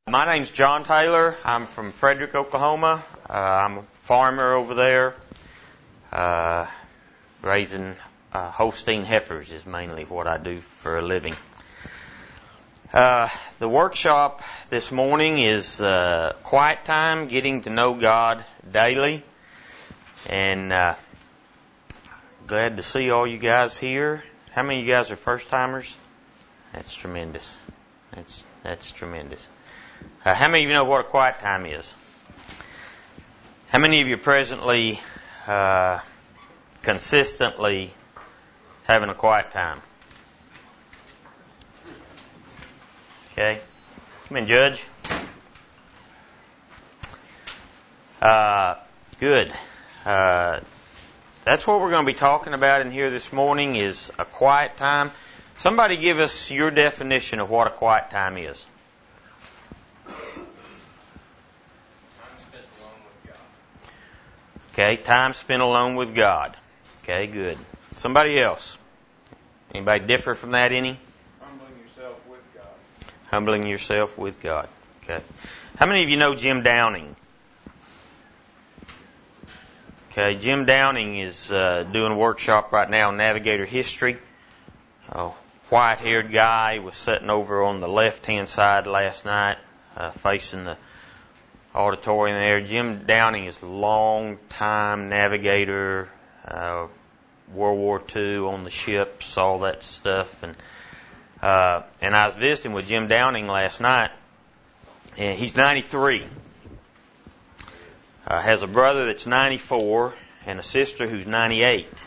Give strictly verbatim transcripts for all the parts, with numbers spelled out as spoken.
My name's John Taylor. I'm from Frederick, Oklahoma. Uh, I'm a farmer over there. Uh, raising uh, Holstein heifers is mainly what I do for a living. Uh, the workshop this morning is uh, quiet time, getting to know God daily. And uh, glad to see all you guys here. How many of you guys are first timers? That's tremendous. That's that's tremendous. Uh, how many of you know what a quiet time is? How many of you presently, uh, consistently having a quiet time? Okay. Come in, Judge. Uh, good. Uh, that's what we're going to be talking about in here this morning is a quiet time. Somebody give us your definition of what a quiet time is. Okay, time spent alone with God. Okay, good. Somebody else? Anybody differ from that any? Humbling yourself with God. Humbling yourself with God. Okay. How many of you know Jim Downing? Okay, Jim Downing is uh, doing a workshop right now on navigator history. A white-haired guy was sitting over on the left-hand side last night, uh, facing the auditorium there. Jim Downing is a long-time navigator, uh, World War Two on the ships, all that stuff. And uh, and I was visiting with Jim Downing last night, and he's ninety-three. Uh, has a brother that's ninety-four and a sister who's ninety-eight.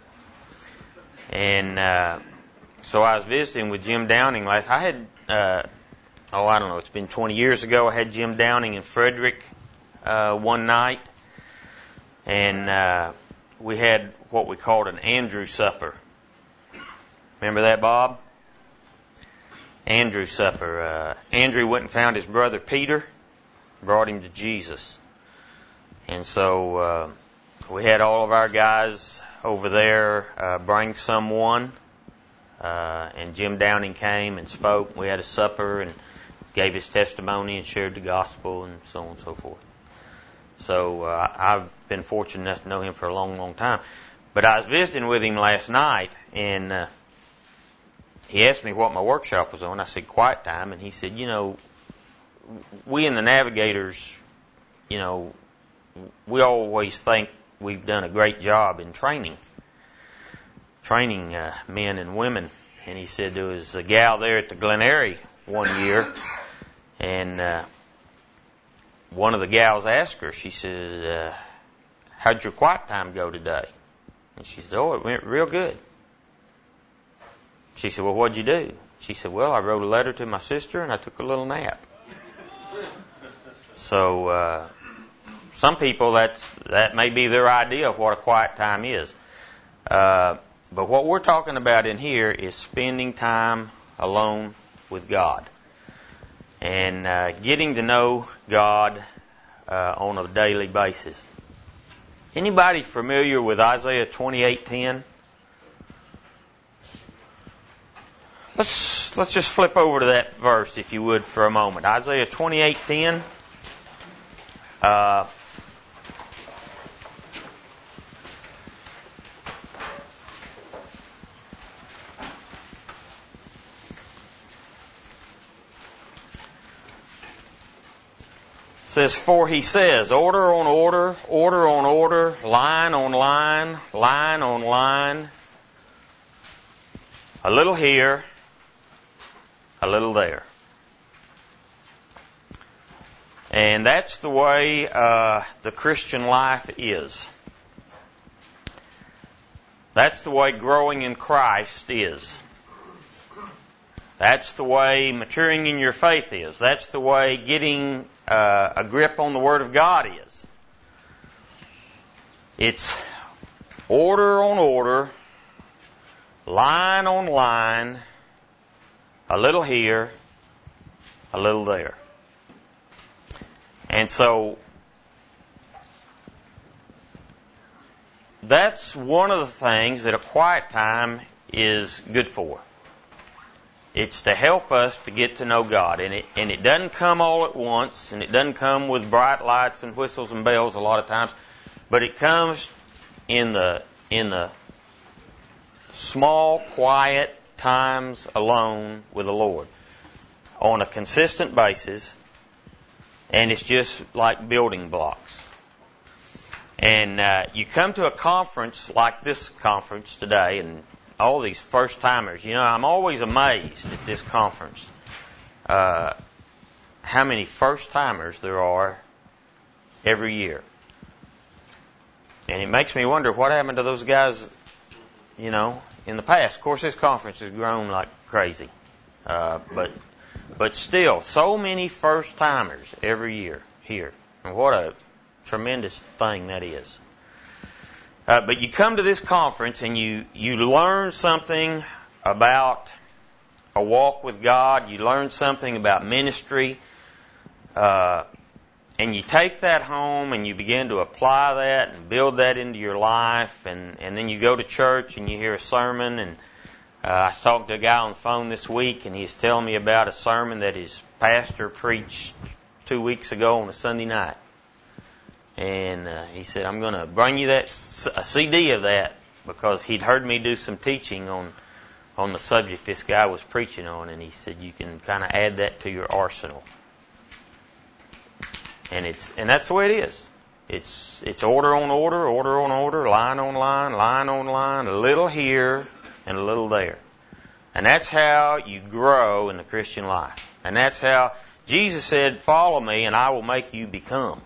And uh, so I was visiting with Jim Downing last. I had. Uh, Oh, I don't know, it's been twenty years ago. I had Jim Downing in Frederick uh, one night, and uh, we had what we called an Andrew supper. Remember that, Bob? Andrew supper. Uh, Andrew went and found his brother Peter, brought him to Jesus. And so uh, we had all of our guys over there uh, bring someone, uh, and Jim Downing came and spoke. We had a supper and gave his testimony and shared the gospel and so on and so forth. So uh, I've been fortunate enough to know him for a long, long time. But I was visiting with him last night, and uh, he asked me what my workshop was on. I said, quiet time. And he said, you know, we in the navigators, you know, we always think we've done a great job in training, training uh, men and women. And he said there was a gal there at the Glen Eyrie one year, and uh, one of the gals asked her, she says, uh, how'd your quiet time go today? And she said, oh, it went real good. She said, well, what'd you do? She said, well, I wrote a letter to my sister and I took a little nap. So uh, some people, that's that may be their idea of what a quiet time is. Uh, but what we're talking about in here is spending time alone with God and uh, getting to know God uh, on a daily basis. Anybody familiar with Isaiah twenty-eight ten? Let's let's just flip over to that verse, if you would, for a moment. Isaiah twenty-eight ten. Uh, says, for he says, order on order, order on order, line on line, line on line, a little here, a little there. And that's the way uh, the Christian life is. That's the way growing in Christ is. That's the way maturing in your faith is. That's the way getting uh, a grip on the Word of God is. It's order on order, line on line, a little here, a little there. And so that's one of the things that a quiet time is good for. It's to help us to get to know God. And it, and it doesn't come all at once, and it doesn't come with bright lights and whistles and bells a lot of times, but it comes in the, in the small, quiet times alone with the Lord on a consistent basis, and it's just like building blocks. And uh, you come to a conference like this conference today, and all these first-timers. You know, I'm always amazed at this conference, uh, how many first-timers there are every year. And it makes me wonder what happened to those guys, you know, in the past. Of course, this conference has grown like crazy. Uh, but but still, so many first-timers every year here. And what a tremendous thing that is. Uh, but you come to this conference and you, you learn something about a walk with God. You learn something about ministry. Uh, and you take that home and you begin to apply that and build that into your life. And, and then you go to church and you hear a sermon. And uh, I was talking to a guy on the phone this week, and he's telling me about a sermon that his pastor preached two weeks ago on a Sunday night. And uh, he said, I'm going to bring you that a C D of that, because he'd heard me do some teaching on on the subject this guy was preaching on, and he said you can kind of add that to your arsenal. And it's and that's the way it is. It's it's order on order, order on order, line on line, line on line, a little here and a little there. And that's how you grow in the Christian life. And that's how Jesus said, follow me and I will make you become.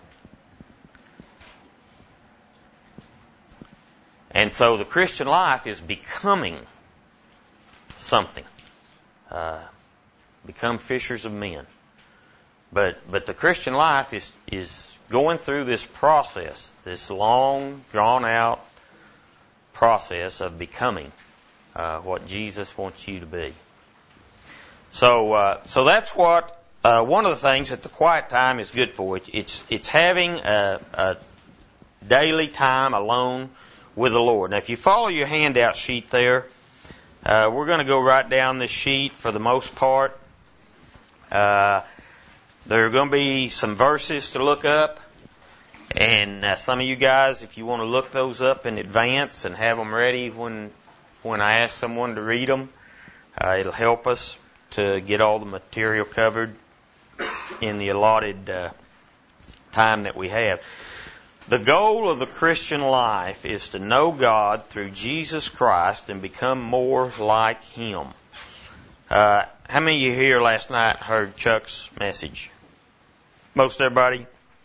And so the Christian life is becoming something. Uh, become fishers of men. But but the Christian life is, is going through this process, this long, drawn-out process of becoming uh, what Jesus wants you to be. So uh, so that's what uh, one of the things that the quiet time is good for. It, it's it's having a, a daily time alone with the Lord. Now, if you follow your handout sheet there, uh, we're going to go right down this sheet for the most part. Uh, there are going to be some verses to look up, and uh, some of you guys, if you want to look those up in advance and have them ready when when I ask someone to read them, uh, it'll help us to get all the material covered in the allotted uh, time that we have. The goal of the Christian life is to know God through Jesus Christ and become more like Him. Uh, how many of you here last night heard Chuck's message? Most everybody?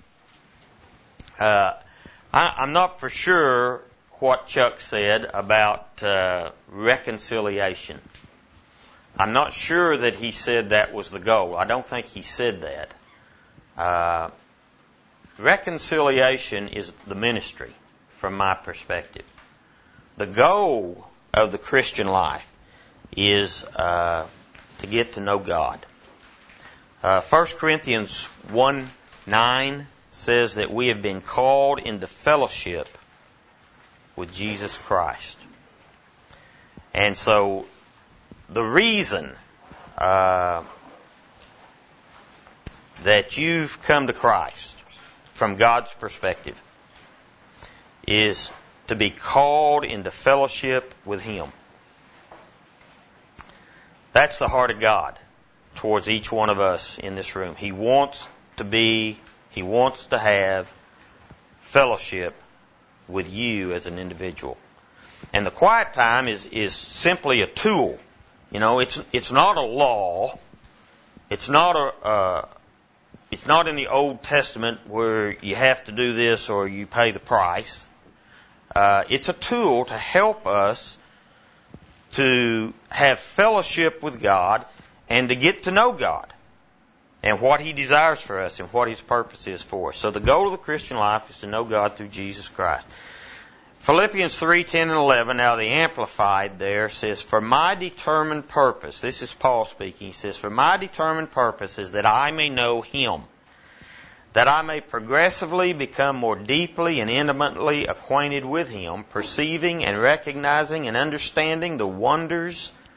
Uh, I, I'm not for sure what Chuck said about uh, reconciliation. I'm not sure that he said that was the goal. I don't think he said that. Uh, Reconciliation is the ministry, from my perspective. The goal of the Christian life is uh, to get to know God. Uh, First Corinthians one nine says that we have been called into fellowship with Jesus Christ. And so the reason uh, that you've come to Christ from God's perspective is to be called into fellowship with Him. That's the heart of God towards each one of us in this room. He wants to be, He wants to have fellowship with you as an individual. And the quiet time is, is simply a tool. You know, it's it's not a law. It's not a uh, It's not in the Old Testament where you have to do this or you pay the price. Uh, it's a tool to help us to have fellowship with God and to get to know God and what He desires for us and what His purpose is for us. So the goal of the Christian life is to know God through Jesus Christ. Philippians three ten and eleven, now the Amplified there says, for my determined purpose, this is Paul speaking, he says, for my determined purpose is that I may know Him, that I may progressively become more deeply and intimately acquainted with Him, perceiving and recognizing and understanding the wonders,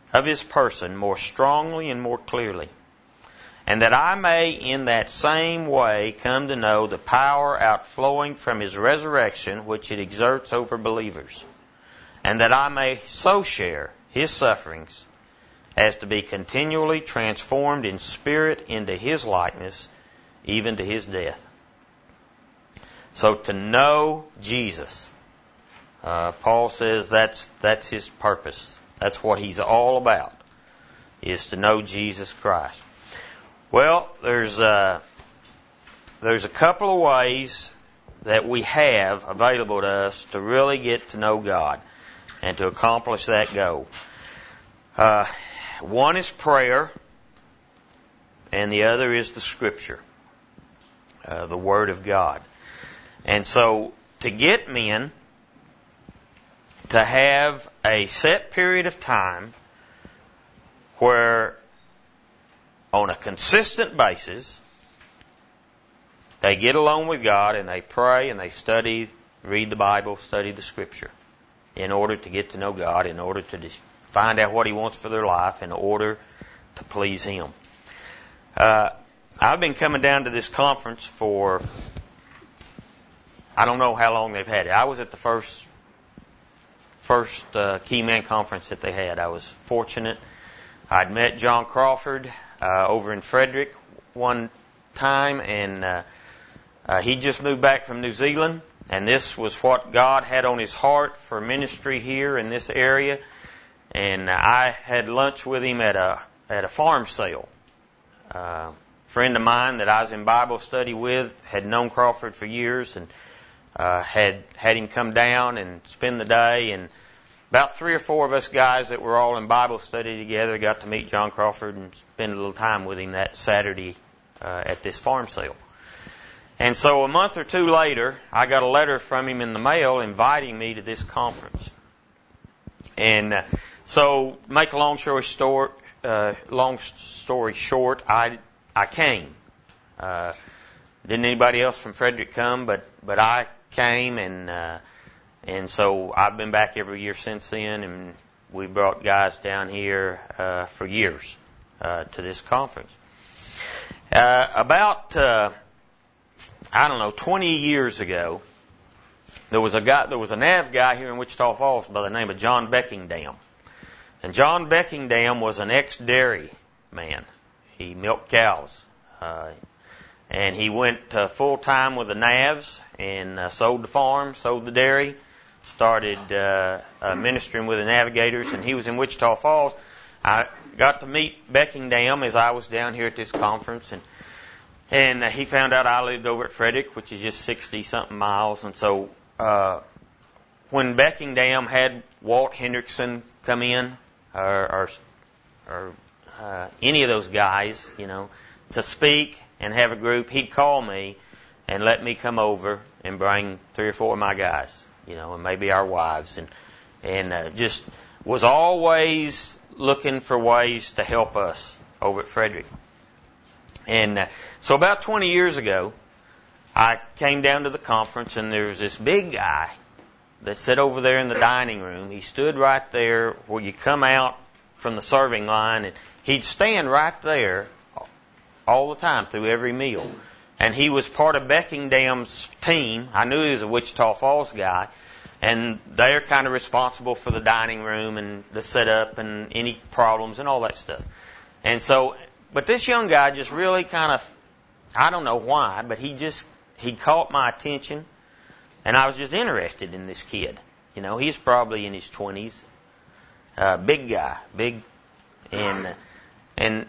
of his person more strongly and more clearly, and that I may in that same way come to know the power outflowing from his resurrection which it exerts over believers, and that I may so share his sufferings as to be continually transformed in spirit into his likeness, even to his death. So to know Jesus, uh, Paul says that's that's his purpose. That's what he's all about, is to know Jesus Christ. Well, there's uh, there's a couple of ways that we have available to us to really get to know God and to accomplish that goal. Uh, one is prayer, and the other is the Scripture, uh, the Word of God. And so, to get men to have a set period of time where, on a consistent basis, they get alone with God and they pray and they study, read the Bible, study the Scripture, in order to get to know God, in order to find out what He wants for their life, in order to please Him. Uh, I've been coming down to this conference for, I don't know how long they've had it. I was at the first first uh, Key Man conference that they had. I was fortunate. I'd met John Crawford uh, over in Frederick one time, and uh, uh, he just moved back from New Zealand, and this was what God had on his heart for ministry here in this area. And I had lunch with him at a at a farm sale. Uh, a friend of mine that I was in Bible study with had known Crawford for years, and uh, had had him come down and spend the day. And about three or four of us guys that were all in Bible study together got to meet John Crawford and spend a little time with him that Saturday uh, at this farm sale. And so a month or two later, I got a letter from him in the mail inviting me to this conference. And uh, so, make a long story short, uh, long story short, I I came. Uh, didn't anybody else from Frederick come? But but I came, and uh, and so I've been back every year since then, and we brought guys down here uh, for years uh, to this conference. Uh, about uh, I don't know, twenty years ago, there was a guy, there was a Nav guy here in Wichita Falls by the name of John Beckingdam. And John Beckingdam was an ex-dairy man. He milked cows. Uh, and he went uh, full-time with the Navs and uh, sold the farm, sold the dairy, started uh, uh, ministering with the Navigators, and he was in Wichita Falls. I got to meet Beckingdam as I was down here at this conference, and and uh, he found out I lived over at Frederick, which is just sixty-something miles. And so uh, when Beckingdam had Walt Hendrickson come in, or, or, or uh, any of those guys, you know, to speak and have a group, he'd call me and let me come over and bring three or four of my guys, you know, and maybe our wives, and and uh, just was always looking for ways to help us over at Frederick. And uh, so about twenty years ago, I came down to the conference, and there was this big guy that sat over there in the dining room. He stood right there where you come out from the serving line, and he'd stand right there all the time through every meal. And he was part of Beckingdam's team. I knew he was a Wichita Falls guy, and they're kind of responsible for the dining room and the setup and any problems and all that stuff. And so, but this young guy just really kind of, I don't know why, but he just, he caught my attention. And I was just interested in this kid. You know, he's probably in his twenties. Uh, big guy, big. And, and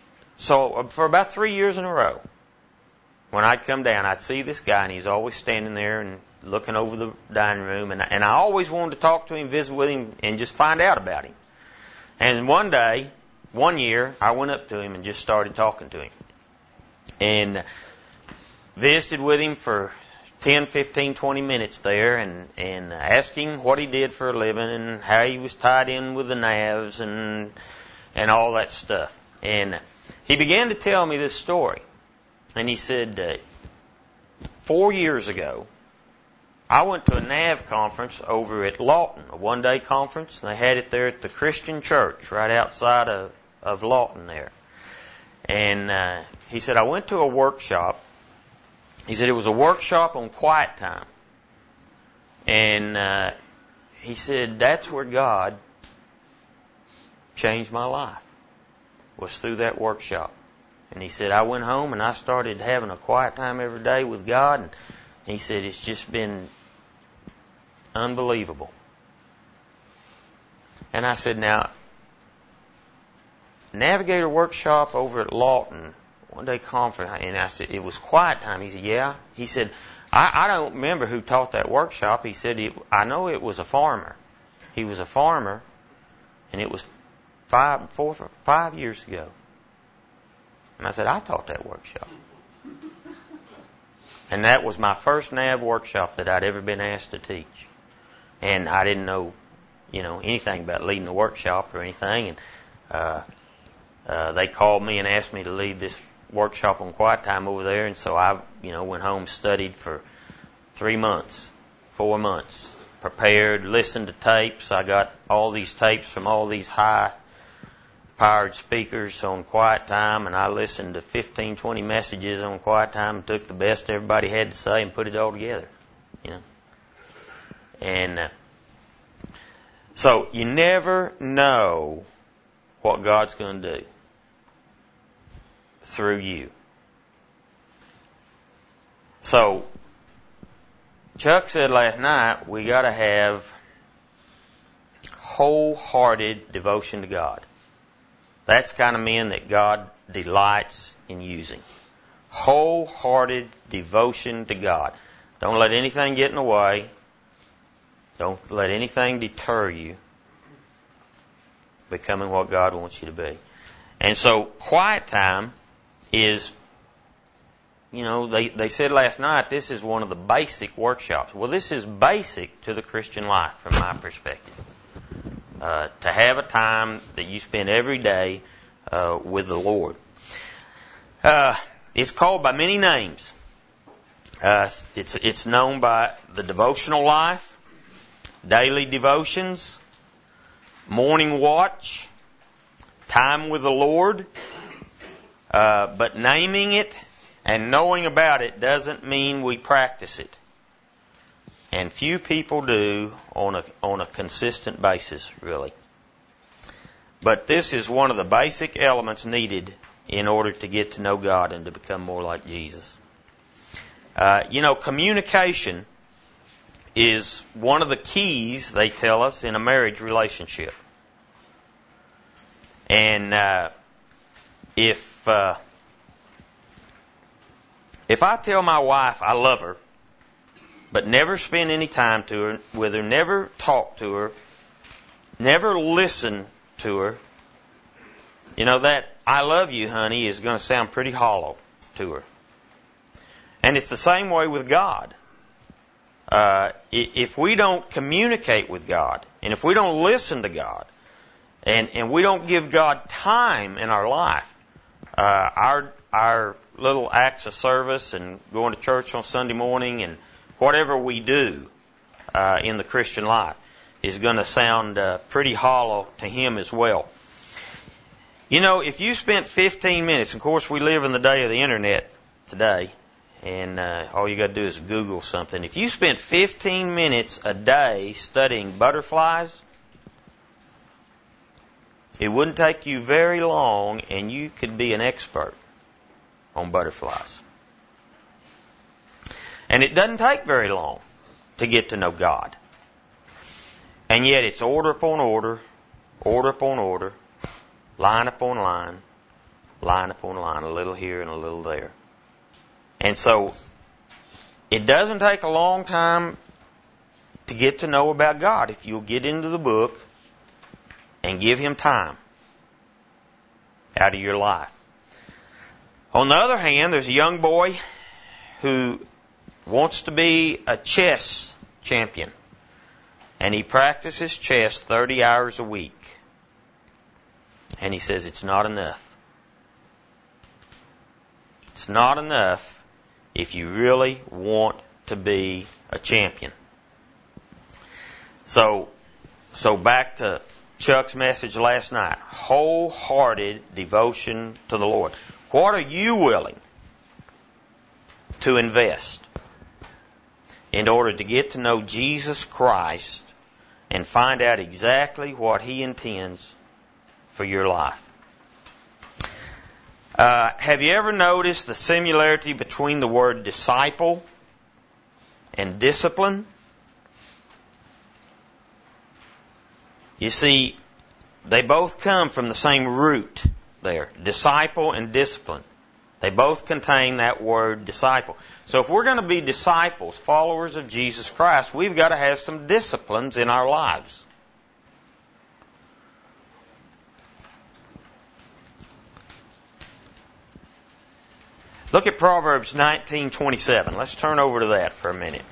so for about three years in a row, when I'd come down, I'd see this guy, and he's always standing there and looking over the dining room. And, and I always wanted to talk to him, visit with him, and just find out about him. And one day, one year, I went up to him and just started talking to him. And visited with him for ten, fifteen, twenty minutes there, and, and asked him what he did for a living and how he was tied in with the Navs and and all that stuff. And he began to tell me this story. And he said, uh, four years ago, I went to a N A V conference over at Lawton, a one-day conference, and they had it there at the Christian Church right outside of, of Lawton there. And uh, he said, I went to a workshop. He said it was a workshop on quiet time. And uh, he said, that's where God changed my life, was through that workshop. And he said, I went home and I started having a quiet time every day with God. And he said, it's just been unbelievable. And I said, now, Navigator workshop over at Lawton, one day conference, and I said, it was quiet time. He said, yeah. He said, I, I don't remember who taught that workshop. He said, it, I know it was a farmer. He was a farmer, and it was five, four, five years ago. And I said, I taught that workshop. And that was my first N A V workshop that I'd ever been asked to teach. And I didn't know, you know, anything about leading a workshop or anything. And uh, uh, they called me and asked me to lead this workshop on quiet time over there. And so I, you know, went home, studied for three months, four months, prepared, listened to tapes. I got all these tapes from all these high powered speakers on quiet time, and I listened to fifteen, twenty messages on quiet time and took the best everybody had to say and put it all together, you know. And uh, so you never know what God's going to do through you. So Chuck said last night we got to have wholehearted devotion to God. That's the kind of men that God delights in using. Wholehearted devotion to God. Don't let anything get in the way. Don't let anything deter you becoming what God wants you to be. And so quiet time is, you know, they, they said last night this is one of the basic workshops. Well, this is basic to the Christian life from my perspective. Uh, to have a time that you spend every day uh, with the Lord. Uh, it's called by many names. Uh, it's it's known by the devotional life, daily devotions, morning watch, time with the Lord. Uh, but naming it and knowing about it doesn't mean we practice it. And few people do on a on a consistent basis, really. But this is one of the basic elements needed in order to get to know God and to become more like Jesus. Uh, you know, communication is one of the keys, they tell us, in a marriage relationship. And uh, if uh, if I tell my wife I love her, but never spend any time to her, with her, never talk to her, never listen to her, you know, that I love you, honey, is going to sound pretty hollow to her. And it's the same way with God. Uh, if we don't communicate with God, and if we don't listen to God, and, and we don't give God time in our life, uh, our, our little acts of service and going to church on Sunday morning and whatever we do uh, in the Christian life is going to sound uh, pretty hollow to Him as well. You know, if you spent fifteen minutes, of course we live in the day of the Internet today, and uh, all you got to do is Google something. If you spent fifteen minutes a day studying butterflies, it wouldn't take you very long and you could be an expert on butterflies. And it doesn't take very long to get to know God. And yet it's order upon order, order upon order, line upon line, line upon line, a little here and a little there. And so it doesn't take a long time to get to know about God if you'll get into the book and give Him time out of your life. On the other hand, there's a young boy who wants to be a chess champion. And he practices chess thirty hours a week. And he says it's not enough. It's not enough if you really want to be a champion. So, so back to Chuck's message last night. Wholehearted devotion to the Lord. What are you willing to invest in order to get to know Jesus Christ and find out exactly what He intends for your life? Uh, have you ever noticed the similarity between the word disciple and discipline? You see, they both come from the same root there. Disciple and discipline. They both contain that word disciple. So if we're going to be disciples, followers of Jesus Christ, we've got to have some disciplines in our lives. Look at Proverbs nineteen twenty-seven. Let's turn over to that for a minute.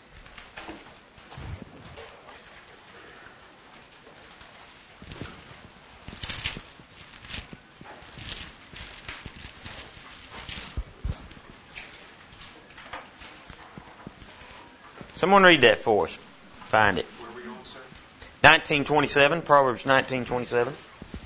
Someone read that for us. Find it. Where are we going, sir? nineteen twenty-seven, Proverbs nineteen twenty-seven.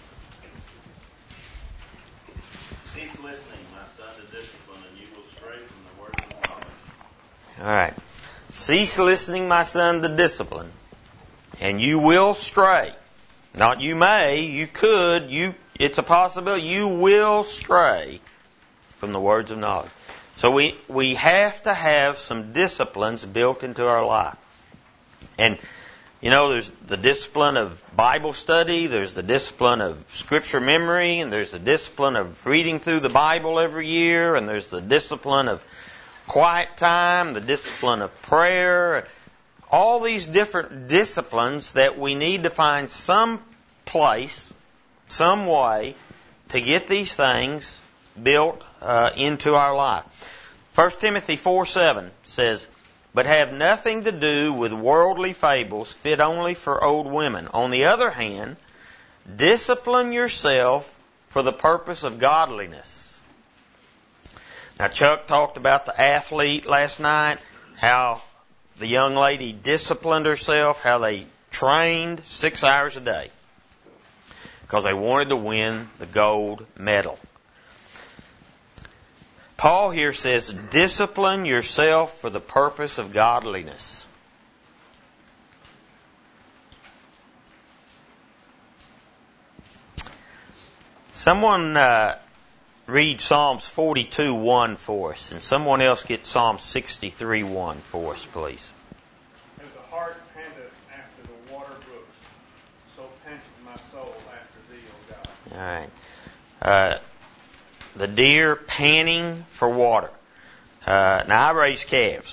Cease listening, my son, to discipline, and you will stray from the word of knowledge. All right. Cease listening, my son, to discipline, and you will stray. Not you may, you could, you. It's a possibility. You will stray from the words of knowledge. So we, we have to have some disciplines built into our life. And, you know, there's the discipline of Bible study, there's the discipline of Scripture memory, and there's the discipline of reading through the Bible every year, and there's the discipline of quiet time, the discipline of prayer. All these different disciplines that we need to find some place, some way to get these things built uh, into our life. First Timothy four seven says, "But have nothing to do with worldly fables fit only for old women. On the other hand, discipline yourself for the purpose of godliness." Now, Chuck talked about the athlete last night, how the young lady disciplined herself, how they trained six hours a day because they wanted to win the gold medal. Paul here says, discipline yourself for the purpose of godliness. Someone uh, read Psalms forty-two one for us, and someone else get Psalm sixty-three one for us, please. As the heart panteth after the water brooks, so panteth my soul after thee, O God. All right. Uh, the deer panting for water. Uh, now, I raise calves.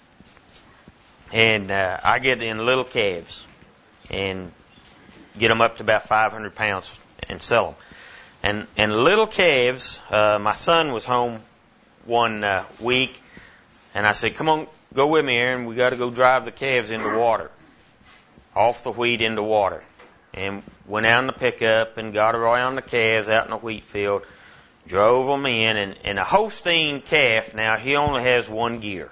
And uh, I get in little calves and get them up to about five hundred pounds and sell them. And, and little calves, uh, my son was home one uh, week, and I said, "Come on, go with me, Aaron. We got to go drive the calves into water, off the wheat into water." And went out in the pickup and got around the calves out in the wheat field, drove them in, and, and a Holstein calf, now he only has one gear.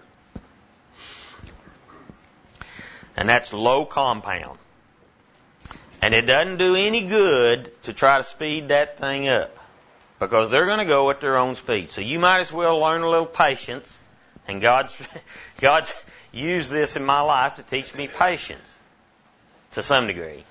And that's low compound. And it doesn't do any good to try to speed that thing up, because they're going to go at their own speed. So you might as well learn a little patience. And God's, God's used this in my life to teach me patience to some degree.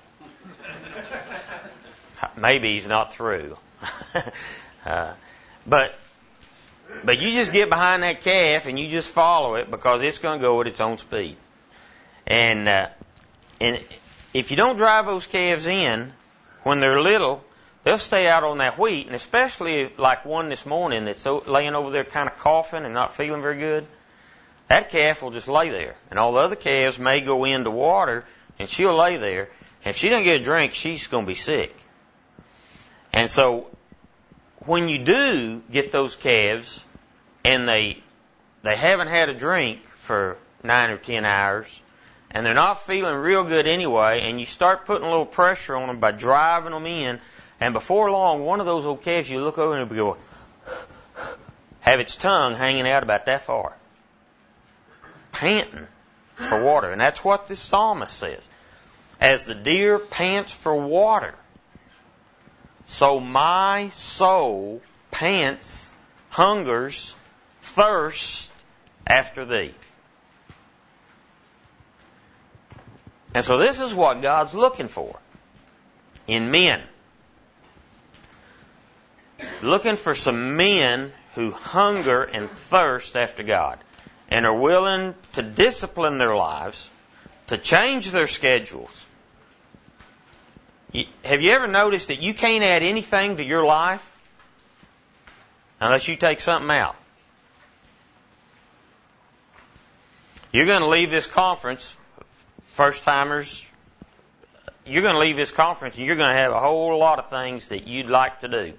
Maybe He's not through. uh, but but you just get behind that calf and you just follow it, because it's going to go at its own speed. And uh, and if you don't drive those calves in when they're little, they'll stay out on that wheat. And especially like one this morning that's laying over there kind of coughing and not feeling very good, that calf will just lay there. And all the other calves may go into water, and she'll lay there. And if she doesn't get a drink, she's going to be sick. And so when you do get those calves and they they haven't had a drink for nine or ten hours, and they're not feeling real good anyway, and you start putting a little pressure on them by driving them in, and before long, one of those old calves, you look over and it'll go, have its tongue hanging out about that far, panting for water. And that's what this psalmist says. As the deer pants for water, so my soul pants, hungers, thirsts after thee. And so this is what God's looking for in men. Looking for some men who hunger and thirst after God and are willing to discipline their lives, to change their schedules. Have you ever noticed that you can't add anything to your life unless you take something out? You're going to leave this conference, first timers, you're going to leave this conference and you're going to have a whole lot of things that you'd like to do.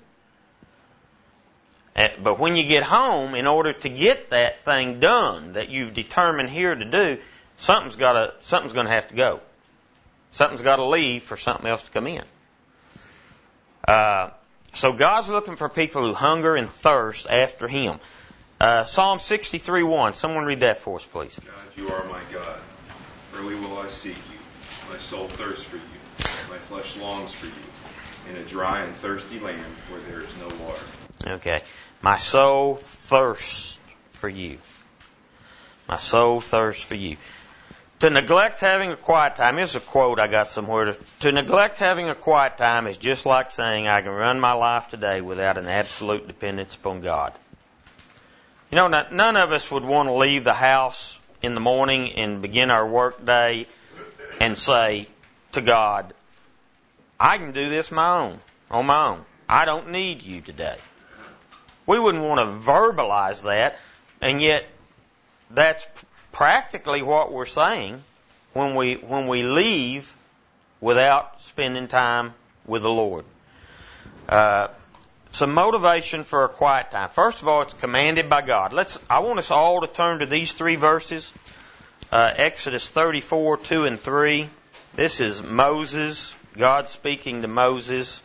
But when you get home, in order to get that thing done that you've determined here to do, something's got to, something's going to have to go. Something's got to leave for something else to come in. Uh, so God's looking for people who hunger and thirst after Him. Uh, Psalm sixty-three one. Someone read that for us, please. God, you are my God. Early will I seek you. My soul thirsts for you. My flesh longs for you in a dry and thirsty land where there is no water. Okay. My soul thirsts for you. My soul thirsts for you. To neglect having a quiet time, here's a quote I got somewhere. To, to neglect having a quiet time is just like saying I can run my life today without an absolute dependence upon God. You know, none of us would want to leave the house in the morning and begin our work day and say to God, I can do this my own, on my own. I don't need you today. We wouldn't want to verbalize that, and yet that's practically what we're saying when we when we leave without spending time with the Lord. Uh, some motivation for a quiet time. First of all, it's commanded by God. Let's. I want us all to turn to these three verses. Uh, Exodus thirty-four, two and three. This is Moses, God speaking to Moses.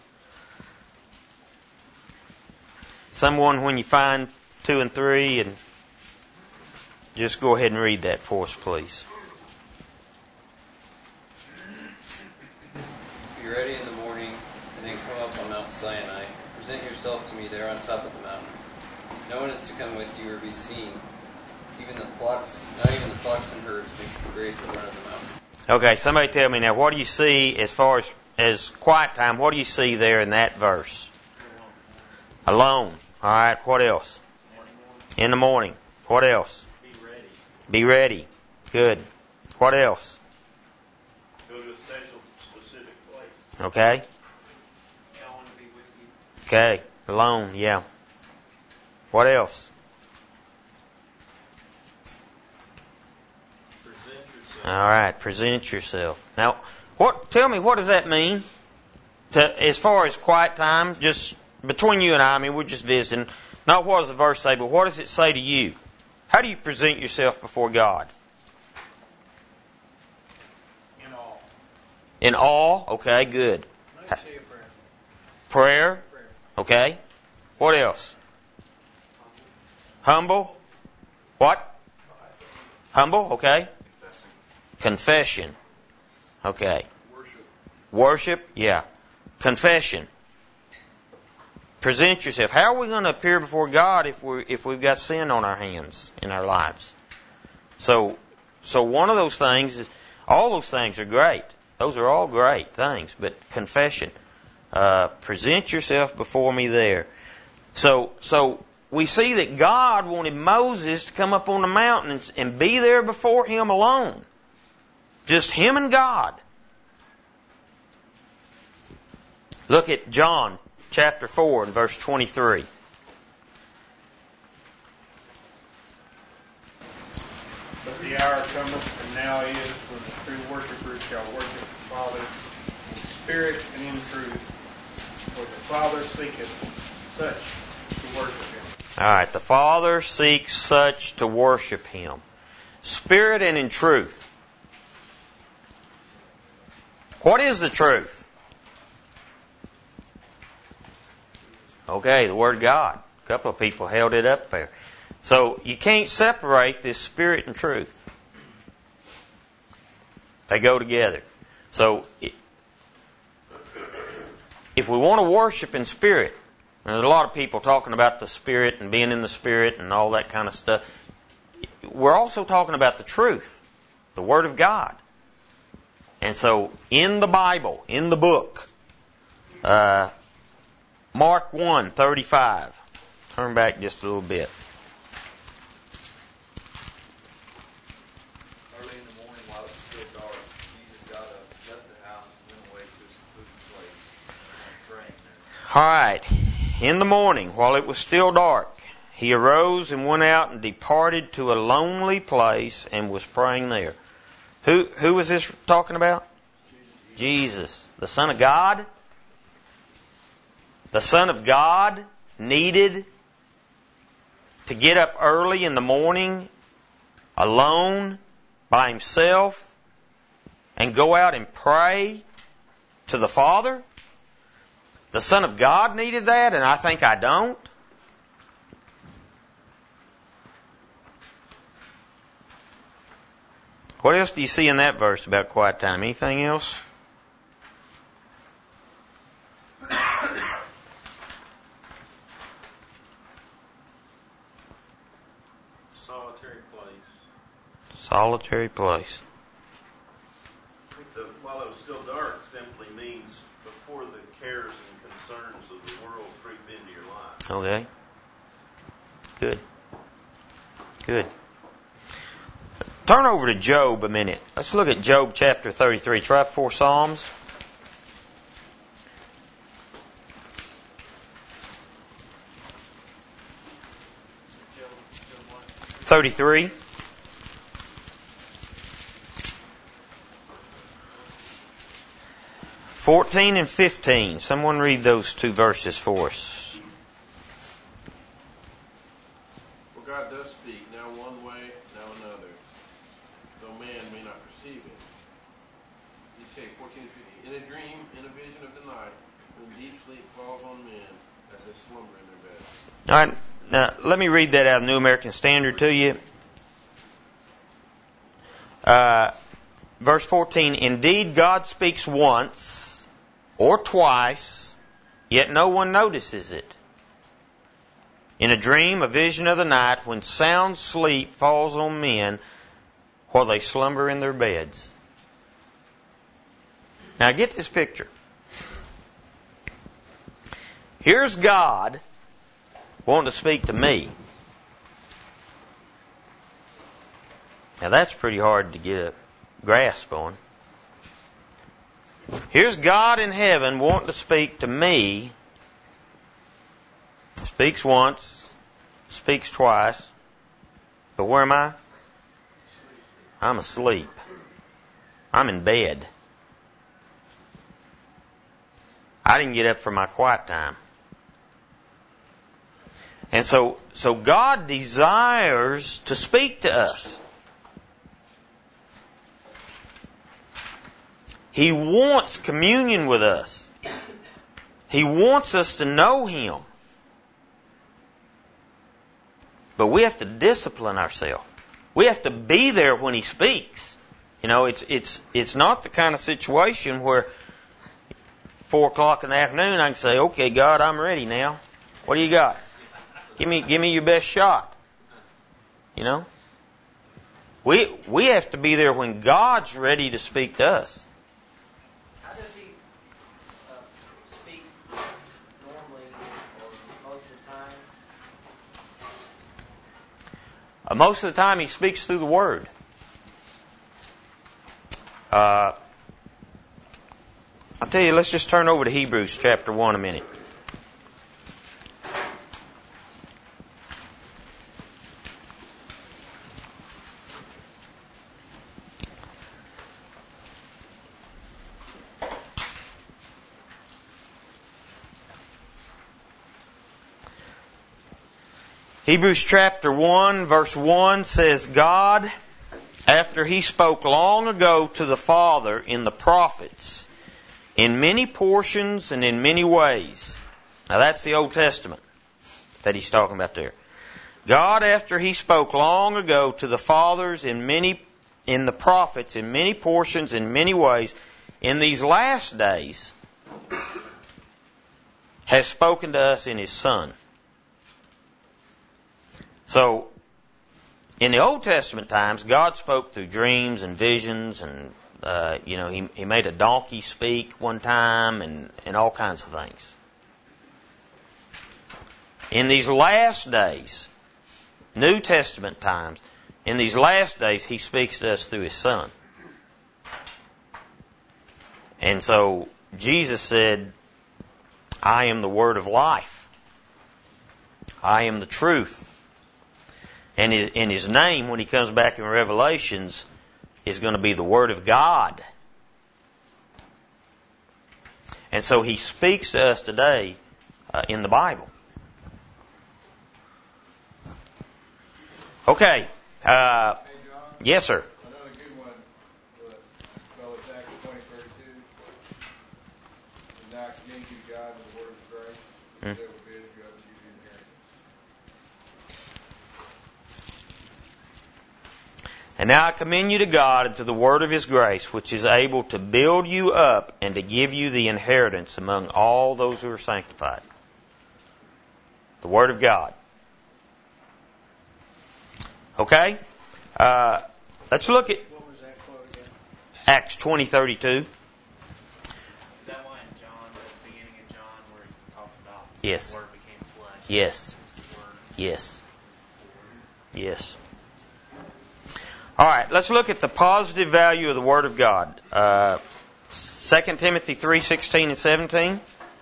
Someone, when you find two and three, and just go ahead and read that for us, please. Be ready in the morning, and then come up on Mount Sinai. Present yourself to me there on top of the mountain. No one is to come with you or be seen. Even the flocks, not even the flocks and herds, may graze the run of the mountain. Okay, somebody tell me now, what do you see as far as, as quiet time? What do you see there in that verse? Alone. All right, what else? In the morning. What else? Be ready. Be ready. Good. What else? Go to a special, specific place. Okay. I want to be with you. Okay. Alone, yeah. What else? Present yourself. All right, present yourself. Now, what? Tell me, what does that mean? To, as far as quiet time, just between you and I, I mean, we're just visiting. Not what does the verse say, but what does it say to you? How do you present yourself before God? In all. In awe? Okay, good. Let me say a prayer. Prayer? Prayer. Okay. What else? Humble? What? Humble? Okay. Confessing. Confession. Okay. Worship. Worship? Yeah. Confession. Present yourself. How are we going to appear before God if we if we've got sin on our hands in our lives? So, so one of those things is, all those things are great. Those are all great things. But confession, uh, present yourself before me there. So, so we see that God wanted Moses to come up on the mountain and, and be there before Him alone, just him and God. Look at John chapter four and verse twenty-three. But the hour cometh, and now is, when the true worshipers shall worship the Father in spirit and in truth. For the Father seeketh such to worship Him. All right, the Father seeks such to worship Him. Spirit and in truth. What is the truth? Okay, the Word of God. A couple of people held it up there. So you can't separate this spirit and truth. They go together. So, if we want to worship in spirit, and there's a lot of people talking about the Spirit and being in the Spirit and all that kind of stuff, we're also talking about the truth, the Word of God. And so, in the Bible, in the book, uh, Mark one thirty-five. Turn back just a little bit. Early in the morning, while it was still dark, Jesus got up, left the house, and went away to a secluded place, and praying there. All right. In the morning, while it was still dark, he arose and went out and departed to a lonely place and was praying there. Who who was this talking about? Jesus, the Son of God. The Son of God needed to get up early in the morning, alone, by himself, and go out and pray to the Father. The Son of God needed that, and I think I don't. What else do you see in that verse about quiet time? Anything else? Solitary place. Solitary place. I think the, while it was still dark simply means before the cares and concerns of the world creep into your life. Okay. Good. Good. Turn over to Job a minute. Let's look at Job chapter thirty-three. Try four Psalms. thirty-three. fourteen and fifteen. Someone read those two verses for us. For God does speak, now one way, now another, though man may not perceive it. You say fourteen and fifteen. In a dream, in a vision of the night, when deep sleep falls on men as they slumber in their beds. All right. Now, let me read that out of the New American Standard to you. Uh, verse fourteen, indeed God speaks once or twice, yet no one notices it. In a dream, a vision of the night, when sound sleep falls on men while they slumber in their beds. Now get this picture. Here's God wanting to speak to me. Now that's pretty hard to get a grasp on. Here's God in heaven wanting to speak to me. Speaks once, speaks twice. But where am I? I'm asleep. I'm in bed. I didn't get up for my quiet time. And so, so God desires to speak to us. He wants communion with us. He wants us to know Him. But we have to discipline ourselves. We have to be there when He speaks. You know, it's it's it's not the kind of situation where four o'clock in the afternoon I can say, "Okay, God, I'm ready now. What do you got? Give me give me your best shot." You know, we we have to be there when God's ready to speak to us. How does He uh, speak normally or most of the time? Uh, most of the time, He speaks through the Word. Uh, I'll tell you, let's just turn over to Hebrews chapter one a minute. Hebrews chapter one, verse one says, God, after He spoke long ago to the Father in the prophets, in many portions and in many ways. Now that's the Old Testament that He's talking about there. God, after He spoke long ago to the fathers in many, in the prophets, in many portions, in many ways, in these last days has spoken to us in His Son. So, in the Old Testament times, God spoke through dreams and visions, and uh, you know, he, he made a donkey speak one time, and, and all kinds of things. In these last days, New Testament times, in these last days, He speaks to us through His Son. And so, Jesus said, I am the Word of life. I am the truth. And in His name, when He comes back in Revelations, is going to be the Word of God. And so He speaks to us today uh, in the Bible. Okay. Uh, hey, John? Yes, sir. Another good one. Uh, well, it's Acts twenty thirty-two. And now commend you to God and the word of His grace. Hmm. That will bid you up and give you inheritance. And now I commend you to God and to the word of His grace, which is able to build you up and to give you the inheritance among all those who are sanctified. The Word of God. Okay? Uh, let's look at What was that quote again? Acts twenty thirty-two. Is that why in John, at the beginning of John, where he talks about Yes. the Word became flesh? Yes. Word. Yes. Yes. All right, let's look at the positive value of the Word of God. Uh, Second Timothy three sixteen and seventeen.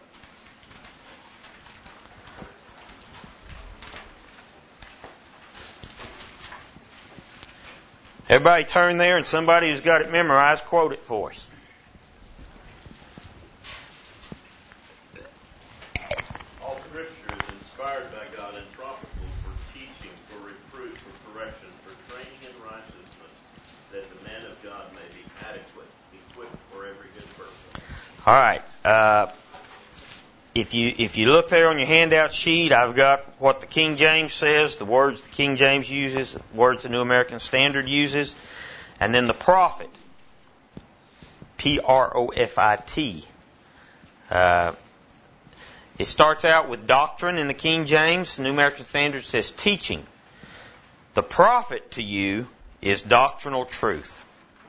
Everybody turn there, and somebody who's got it memorized, quote it for us. All Scripture is inspired by God and profitable for teaching, for reproof, for correction, for training in righteousness, that the man of God may be adequate, equipped for every good purpose. All right. Uh, if you if you look there on your handout sheet, I've got what the King James says, the words the King James uses, the words the New American Standard uses, and then the prophet, P R O F I T. Uh, it starts out with doctrine in the King James. The New American Standard says teaching. The prophet to you is doctrinal truth.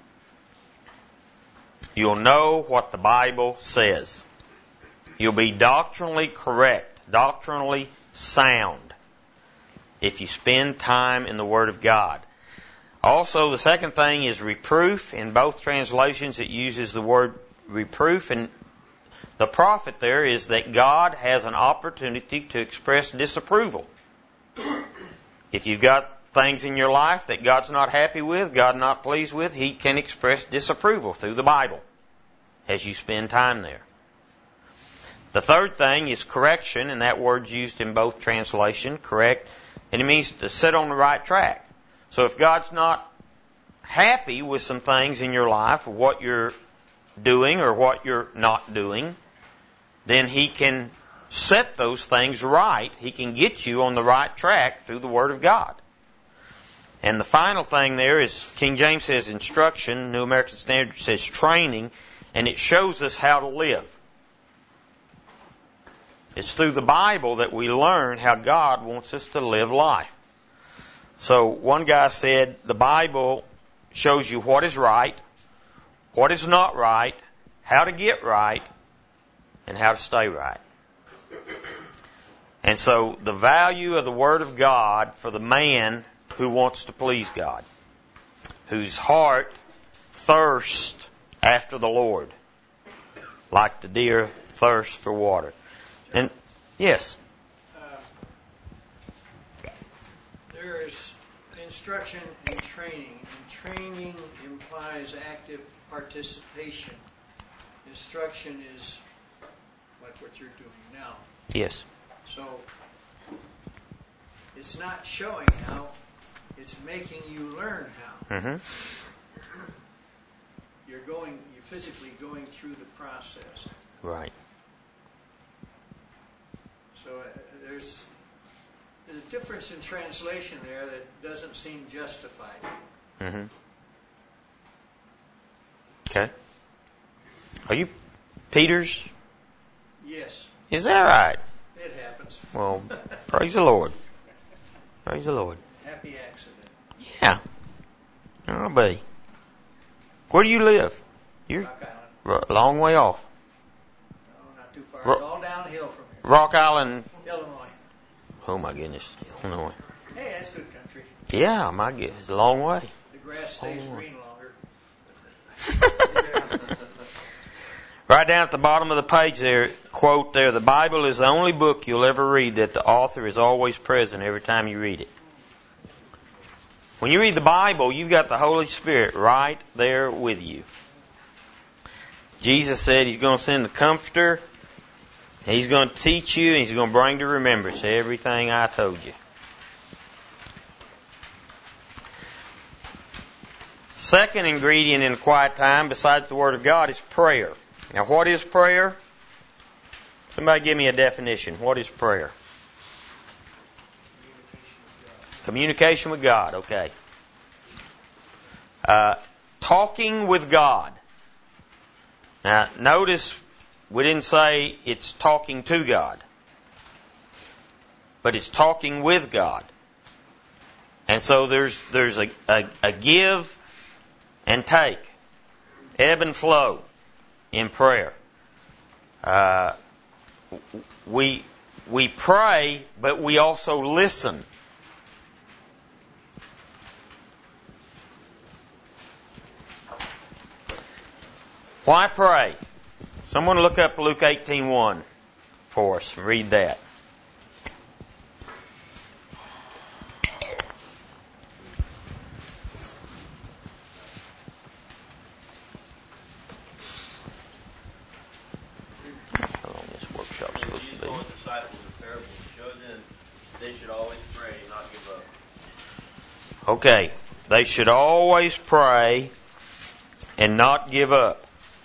You'll know what the Bible says. You'll be doctrinally correct, doctrinally sound, if you spend time in the Word of God. Also, the second thing is reproof. In both translations, it uses the word reproof. And the profit there is that God has an opportunity to express disapproval. If you've got things in your life that God's not happy with, God's not pleased with, He can express disapproval through the Bible as you spend time there. The third thing is correction, and that word's used in both translations, correct, and it means to set on the right track. So if God's not happy with some things in your life, or what you're doing or what you're not doing, then He can set those things right. He can get you on the right track through the Word of God. And the final thing there is, King James says instruction, New American Standard says training, and it shows us how to live. It's through the Bible that we learn how God wants us to live life. So one guy said, the Bible shows you what is right, what is not right, how to get right, and how to stay right. And so the value of the Word of God for the man who wants to please God, whose heart thirsts after the Lord, like the deer thirsts for water. And yes? Uh, there is instruction and training. And training implies active participation. Instruction is like what you're doing now. Yes. So it's not showing how, it's making you learn how. Mm-hmm. You're going, you're physically going through the process. Right. So uh, there's there's a difference in translation there that doesn't seem justified. Mm-hmm. Okay. Are you Peter's? Yes. Is that right? It happens. Well, praise the Lord. Praise the Lord. Happy accident. Yeah. I'll be. Where do you live? You're Rock Island. a long way off. No, not too far. Ro- It's all downhill from here. Rock Island. Illinois. Oh my goodness, Illinois. Hey, that's good country. Yeah, my goodness, it's a long way. The grass stays Oh. green longer. Right down at the bottom of the page there, quote there, the Bible is the only book you'll ever read that the author is always present every time you read it. When you read the Bible, you've got the Holy Spirit right there with you. Jesus said He's going to send the Comforter. He's going to teach you and He's going to bring to remembrance everything I told you. Second ingredient in quiet time, besides the Word of God, is prayer. Now, what is prayer? Somebody give me a definition. What is prayer? Communication with God. Okay. Uh, talking with God. Now, notice we didn't say it's talking to God, but it's talking with God. And so there's there's a, a, a give and take, ebb and flow in prayer. Uh, we we pray, but we also listen. Why pray? Someone look up Luke eighteen one for us and read that. How long this workshop's supposed to Jesus be? told his disciples a parable to show them they should always pray and not give up. Okay, they should always pray and not give up.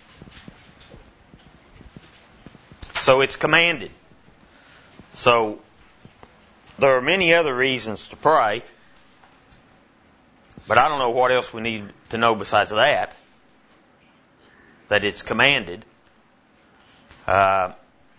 So it's commanded. So there are many other reasons to pray, but I don't know what else we need to know besides that, that it's commanded. Uh,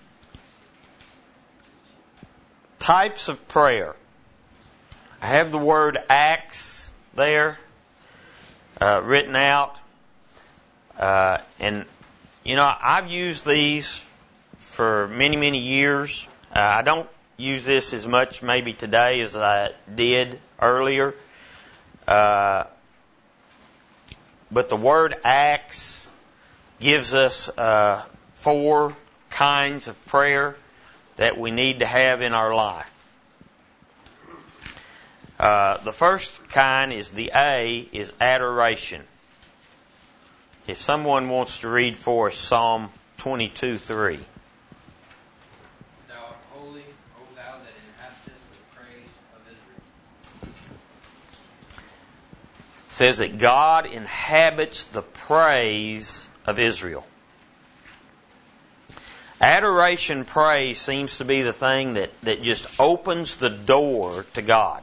types of prayer. I have the word acts there uh, written out. Uh, and, you know, I've used these for many, many years. Uh, I don't use this as much maybe today as I did earlier. Uh, but the word acts gives us uh, four kinds of prayer that we need to have in our life. Uh, the first kind is the A, is adoration. If someone wants to read for us Psalm twenty-two three. Thou art holy, O thou that inhabitest the praise of Israel. It says that God inhabits the praise of Israel. Adoration praise seems to be the thing that, that just opens the door to God.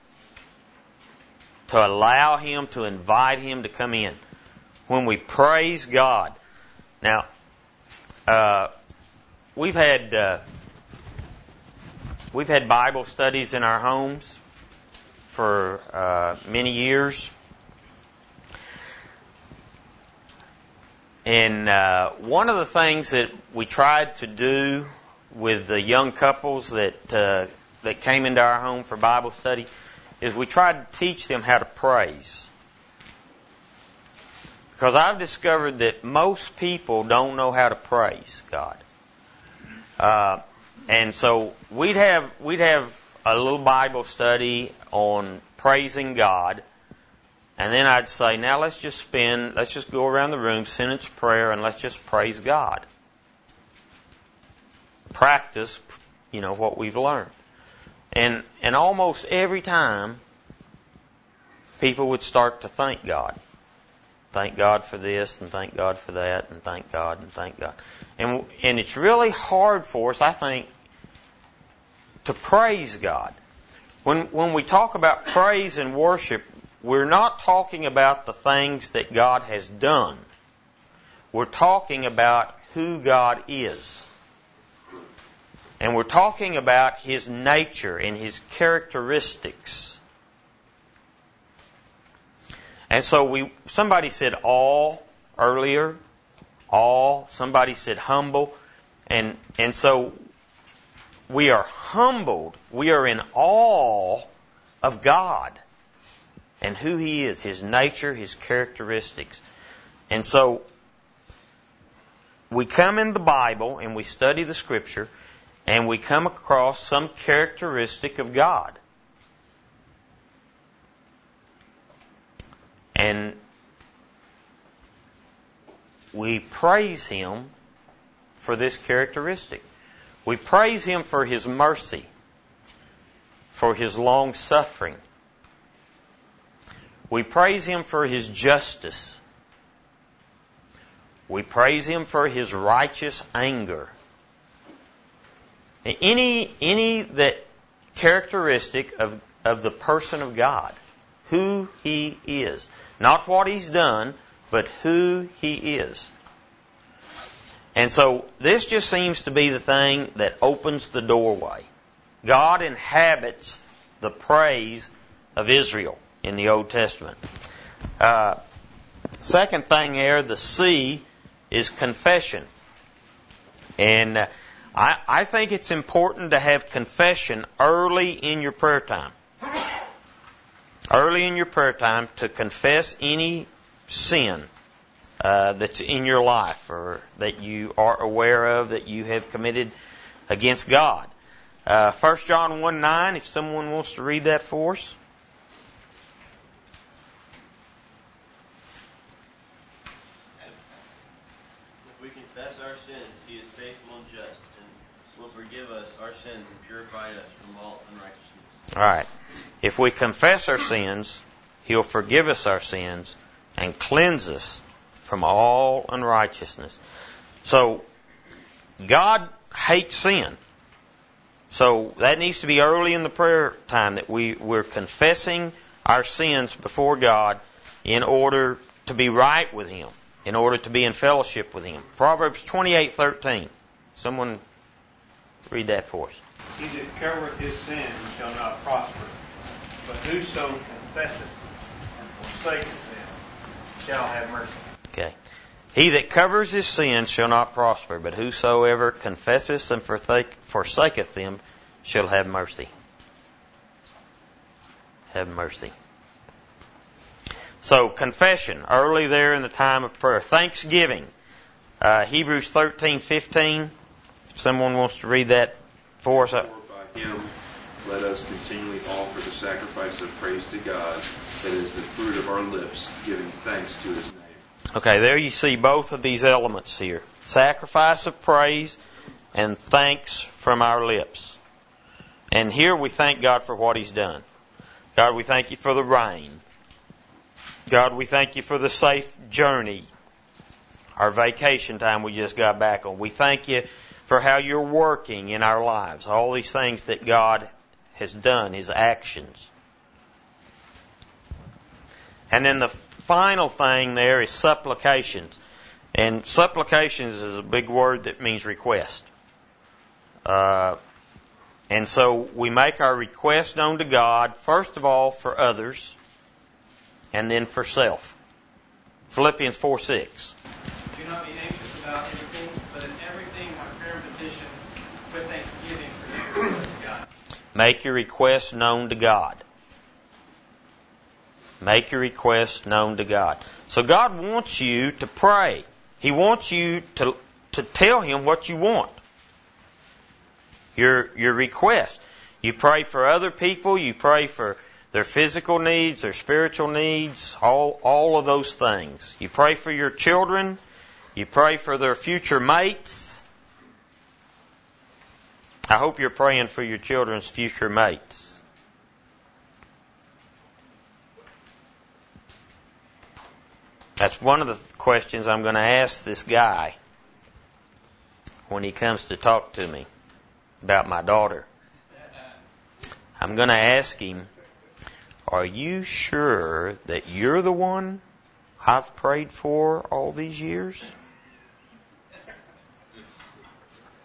To allow Him, to invite Him to come in. When we praise God. Now, uh, we've had uh, we've had Bible studies in our homes for uh, many years. And uh, one of the things that we tried to do with the young couples that uh, that came into our home for Bible study is we tried to teach them how to praise. Because I've discovered that most people don't know how to praise God. Uh, and so we'd have we'd have a little Bible study on praising God. And then I'd say, now let's just spend, let's just go around the room, sentence prayer, and let's just praise God. Practice, you know, what we've learned. And and almost every time, people would start to thank God. Thank God for this, and thank God for that, and thank God, and thank God. And and it's really hard for us, I think, to praise God. When when we talk about praise and worship, we're not talking about the things that God has done. we're talking about who God is. And we're talking about His nature and His characteristics. And so we, somebody said all earlier, all. Somebody said humble. And, and so we are humbled. We are in awe of God and who He is, His nature, His characteristics. And so we come in the Bible and we study the Scripture and we come across some characteristic of God. And we praise Him for this characteristic. We praise Him for His mercy, for His long suffering. We praise Him for His justice. We praise Him for His righteous anger. Any, any that characteristic of, of the person of God, who He is. Not what He's done, but who He is. And so this just seems to be the thing that opens the doorway. God inhabits the praise of Israel in the Old Testament. Uh, second thing there, the C is confession. And uh, I, I think it's important to have confession early in your prayer time. Early in your prayer time to confess any sin uh, that's in your life or that you are aware of that you have committed against God. Uh, First John one nine, if someone wants to read that for us. If we confess our sins, He is faithful and just and will forgive us our sins and purify us from all unrighteousness. All right. If we confess our sins, He'll forgive us our sins and cleanse us from all unrighteousness. So, God hates sin. So, that needs to be early in the prayer time that we, we're confessing our sins before God in order to be right with Him, in order to be in fellowship with Him. Proverbs twenty-eight thirteen. Someone read that for us. He that covereth his sins shall not prosper, but whoso confesseth and forsaketh them shall have mercy. Okay. He that covers his sins shall not prosper, but whosoever confesseth and forsaketh them shall have mercy. Have mercy. So, confession, early there in the time of prayer. Thanksgiving, uh, Hebrews thirteen fifteen. If someone wants to read that for us. By Him, let us continually offer the sacrifice of praise to God, that is the fruit of our lips, giving thanks to His name. Okay, there you see both of these elements here. Sacrifice of praise and thanks from our lips. And here we thank God for what He's done. God, we thank You for the rain. God, we thank You for the safe journey. Our vacation time we just got back on. We thank You for how You're working in our lives. All these things that God has done, His actions. And then the final thing there is supplications. And supplications is a big word that means request. Uh, and so we make our request known to God, first of all for others, and then for self. Philippians four six. Do not be anxious about anything, but in everything by prayer and petition with thanksgiving present your request to God. Make your request known to God. Make your request known to God. So God wants you to pray. He wants you to to tell Him what you want. Your your request. You pray for other people. You pray for their physical needs, their spiritual needs, all all of those things. You pray for your children. You pray for their future mates. I hope you're praying for your children's future mates. That's one of the questions I'm going to ask this guy when he comes to talk to me about my daughter. I'm going to ask him, are you sure that you're the one I've prayed for all these years?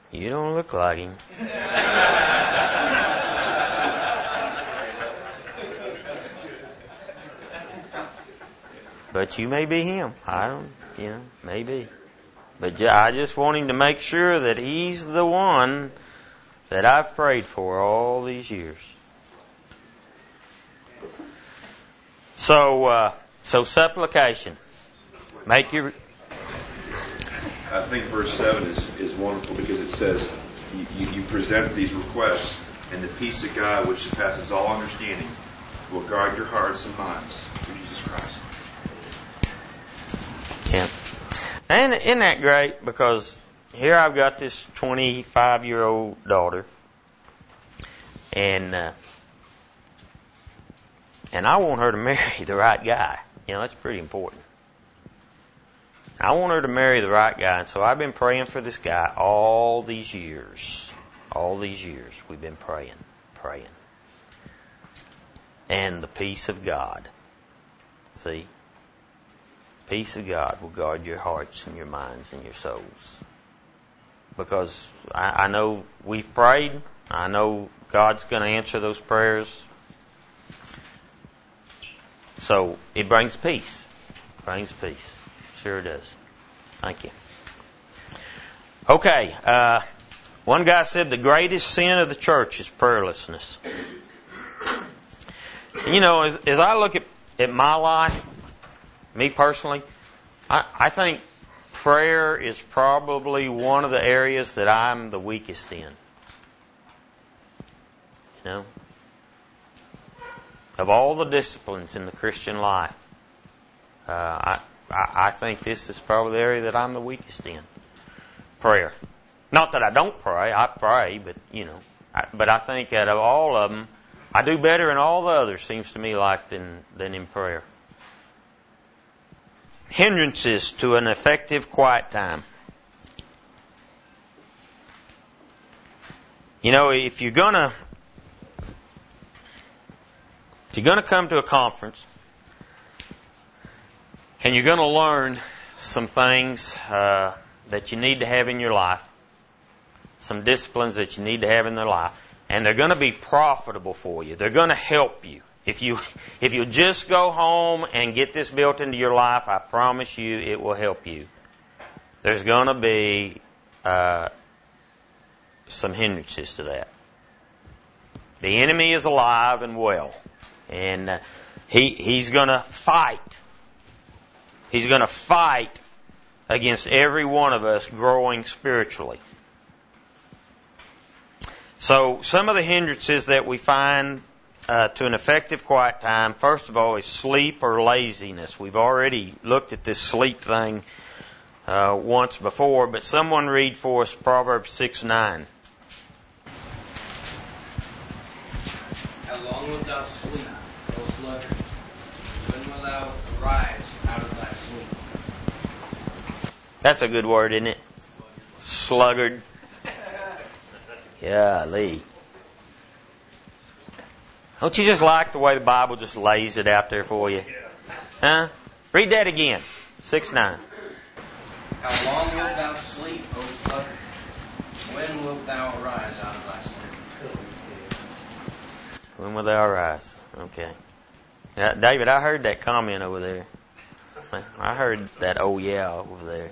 You don't look like him. But you may be him. I don't, you know, maybe. But I just want him to make sure that he's the one that I've prayed for all these years. So, uh, so supplication. Make your. I think verse seven is, is wonderful because it says you, you, you present these requests, and the peace of God, which surpasses all understanding, will guard your hearts and minds through Jesus Christ. Yeah. And isn't that great? Because here I've got this twenty-five-year-old daughter, and uh, and I want her to marry the right guy. You know, that's pretty important. I want her to marry the right guy, and so I've been praying for this guy all these years. All these years we've been praying, praying. And the peace of God. See? Peace of God will guard your hearts and your minds and your souls. Because I, I know we've prayed. I know God's going to answer those prayers. So it brings peace. It brings peace. Sure does. Thank you. Okay. Uh, one guy said the greatest sin of the church is prayerlessness. You know, as, as I look at, at my life, me personally, I, I think prayer is probably one of the areas that I'm the weakest in. You know? Of all the disciplines in the Christian life, uh, I, I, I think this is probably the area that I'm the weakest in. Prayer. Not that I don't pray, I pray, but, you know, I, but I think out of all of them, I do better in all the others, seems to me like, than, than in prayer. Hindrances to an effective quiet time. You know, if you're gonna, if you're gonna come to a conference, and you're gonna learn some things uh, that you need to have in your life, some disciplines that you need to have in their life, and they're going to be profitable for you. They're going to help you. If you if you just go home and get this built into your life, I promise you it will help you. There's going to be uh, some hindrances to that. The enemy is alive and well, and uh, he he's going to fight. He's going to fight against every one of us growing spiritually. So some of the hindrances that we find uh, to an effective quiet time, first of all, is sleep or laziness. We've already looked at this sleep thing uh, once before, but someone read for us Proverbs six nine. How long wilt thou sleep, O sluggard? When wilt thou arise out of thy sleep? That's a good word, isn't it? Sluggard. Golly. Don't you just like the way the Bible just lays it out there for you? Huh? Read that again. six nine. How long wilt thou sleep, O sluggard? When wilt thou arise out of thy sleep? When will thou arise? Okay. Now, David, I heard that comment over there. I heard that oh yeah over there.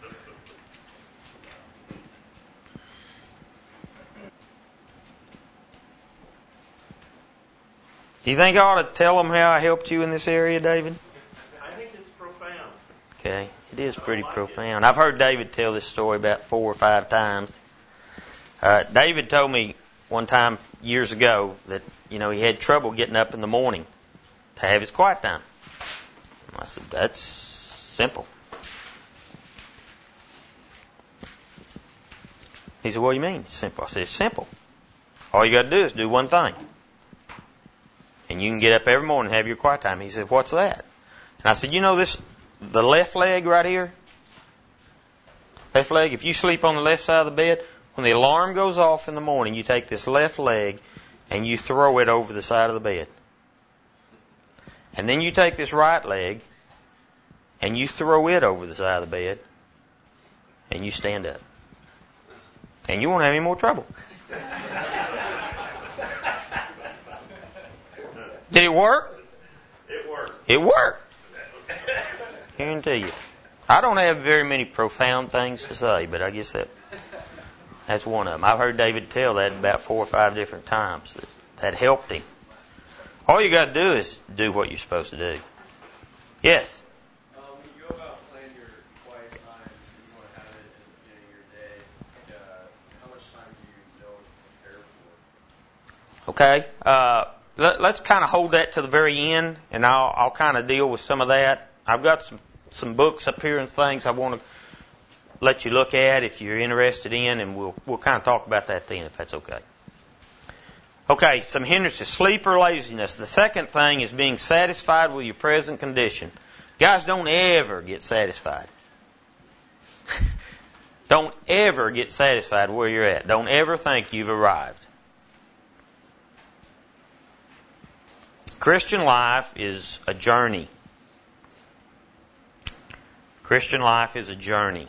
Do you think I ought to tell them how I helped you in this area, David? I think it's profound. Okay. It is pretty profound. I've heard David tell this story about four or five times. Uh, David told me one time years ago that, you know, he had trouble getting up in the morning to have his quiet time. I said, that's simple. He said, what do you mean? It's simple. I said, it's simple. All you got to do is do one thing. And you can get up every morning and have your quiet time. He said, what's that? And I said, you know this, the left leg right here? Left leg, if you sleep on the left side of the bed, when the alarm goes off in the morning, you take this left leg and you throw it over the side of the bed. And then you take this right leg and you throw it over the side of the bed and you stand up. and you won't have any more trouble. Did it work? It worked. It worked. Guarantee you. I don't have very many profound things to say, but I guess that that's one of them. I've heard David tell that about four or five different times. That, that helped him. All you got to do is do what you're supposed to do. Yes? Um, when you go about planning your quiet time, you want to have it at the beginning of your day, uh, how much time do you know to prepare for? Okay. Uh, let, let's kind of hold that to the very end, and I'll, I'll kind of deal with some of that. I've got some, some books up here and things I want to let you look at if you're interested in, and we'll, we'll kind of talk about that then, if that's okay. Okay, some hindrances. Sleep or laziness. The second thing is being satisfied with your present condition. Guys, don't ever get satisfied. Don't ever get satisfied where you're at. Don't ever think you've arrived. Christian life is a journey. Christian life is a journey.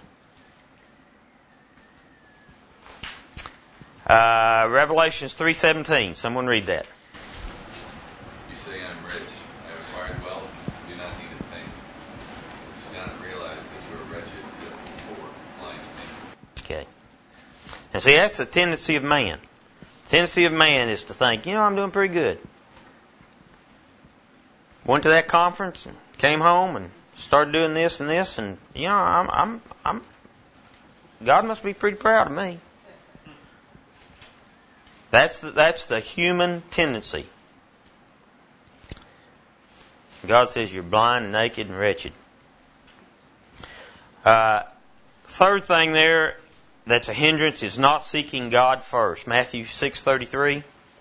Uh, Revelations three seventeen. Someone read that. You say, I'm rich, I have acquired wealth, do not need a thing. You do not realize that you are wretched, pitiful, poor, blind, and naked. Okay. And see, that's the tendency of man. The tendency of man is to think, you know, I'm doing pretty good. Went to that conference and came home and started doing this and this, and you know, I'm, I'm, I'm. God must be pretty proud of me. That's the, that's the human tendency. God says you're blind and naked and wretched. Uh, third thing there that's a hindrance is not seeking God first. Matthew six thirty-three.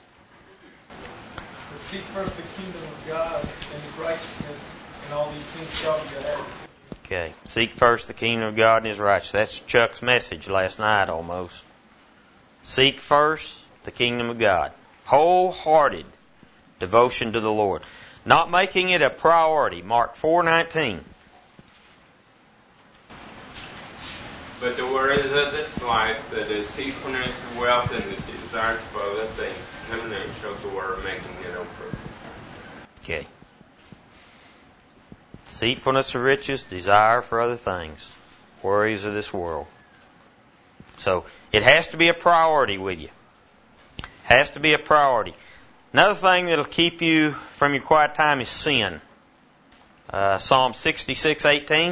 Seek first the kingdom of God and His righteousness, and all these things shall be added. Okay. Seek first the kingdom of God and His righteousness. That's Chuck's message last night almost. Seek first the kingdom of God. Wholehearted devotion to the Lord. Not making it a priority. Mark four nineteen. But the worries of this life, the deceitfulness of wealth, and the desires for other things, come and show the word, making it unfruitful. Okay. Deceitfulness of riches, desire for other things, worries of this world. So it has to be a priority with you. Has to be a priority. Another thing that'll keep you from your quiet time is sin. Uh, Psalm sixty-six eighteen.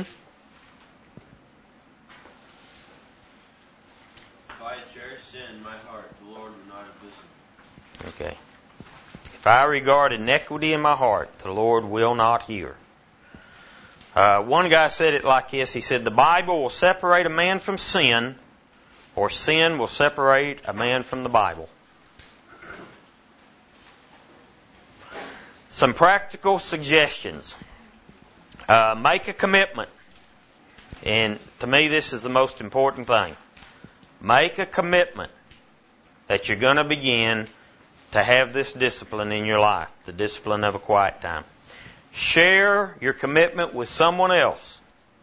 If I had cherished sin in my heart, the Lord would not have listened. Okay. If I regard iniquity in my heart, the Lord will not hear. Uh, one guy said it like this. He said, the Bible will separate a man from sin, or sin will separate a man from the Bible. Some practical suggestions. Uh, make a commitment. And to me, this is the most important thing. Make a commitment that you're going to begin to have this discipline in your life, the discipline of a quiet time. Share your commitment with someone else.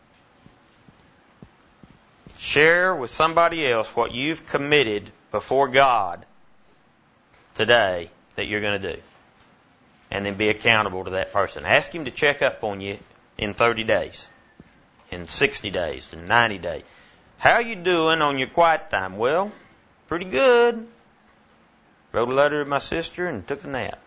Share with somebody else what you've committed before God today that you're going to do. And then be accountable to that person. Ask him to check up on you in thirty days, in sixty days, in ninety days. How are you doing on your quiet time? Well, pretty good. Wrote a letter to my sister and took a nap.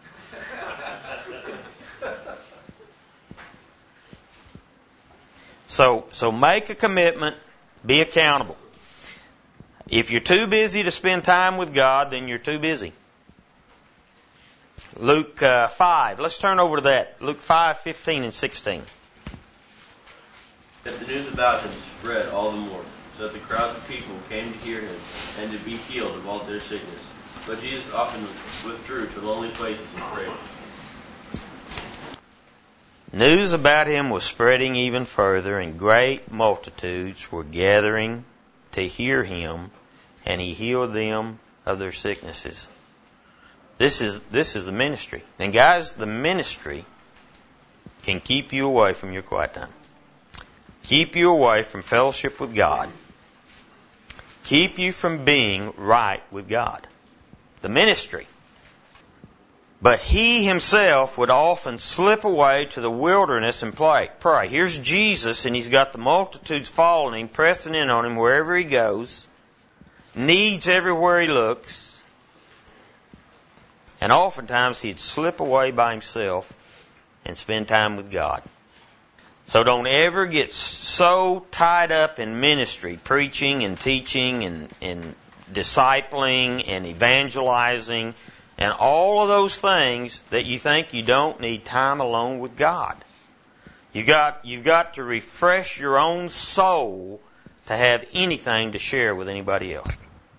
So, so make a commitment. Be accountable. If you're too busy to spend time with God, then you're too busy. Luke uh, five. Let's turn over to that. Luke five, fifteen and sixteen. That the news about him spread all the more, so that the crowds of people came to hear him and to be healed of all their sickness. But Jesus often withdrew to lonely places and prayed. News about him was spreading even further, and great multitudes were gathering to hear him, and he healed them of their sicknesses. This is this is the ministry. And guys, the ministry can keep you away from your quiet time. Keep you away from fellowship with God. keep you from being right with God. The ministry. But he himself would often slip away to the wilderness and pray. Pray. Here's Jesus, and he's got the multitudes following him, pressing in on him wherever he goes. Needs everywhere he looks. And oftentimes he'd slip away by himself and spend time with God. So don't ever get so tied up in ministry, preaching and teaching and, and discipling and evangelizing and all of those things that you think you don't need time alone with God. You got, you've got to refresh your own soul to have anything to share with anybody else.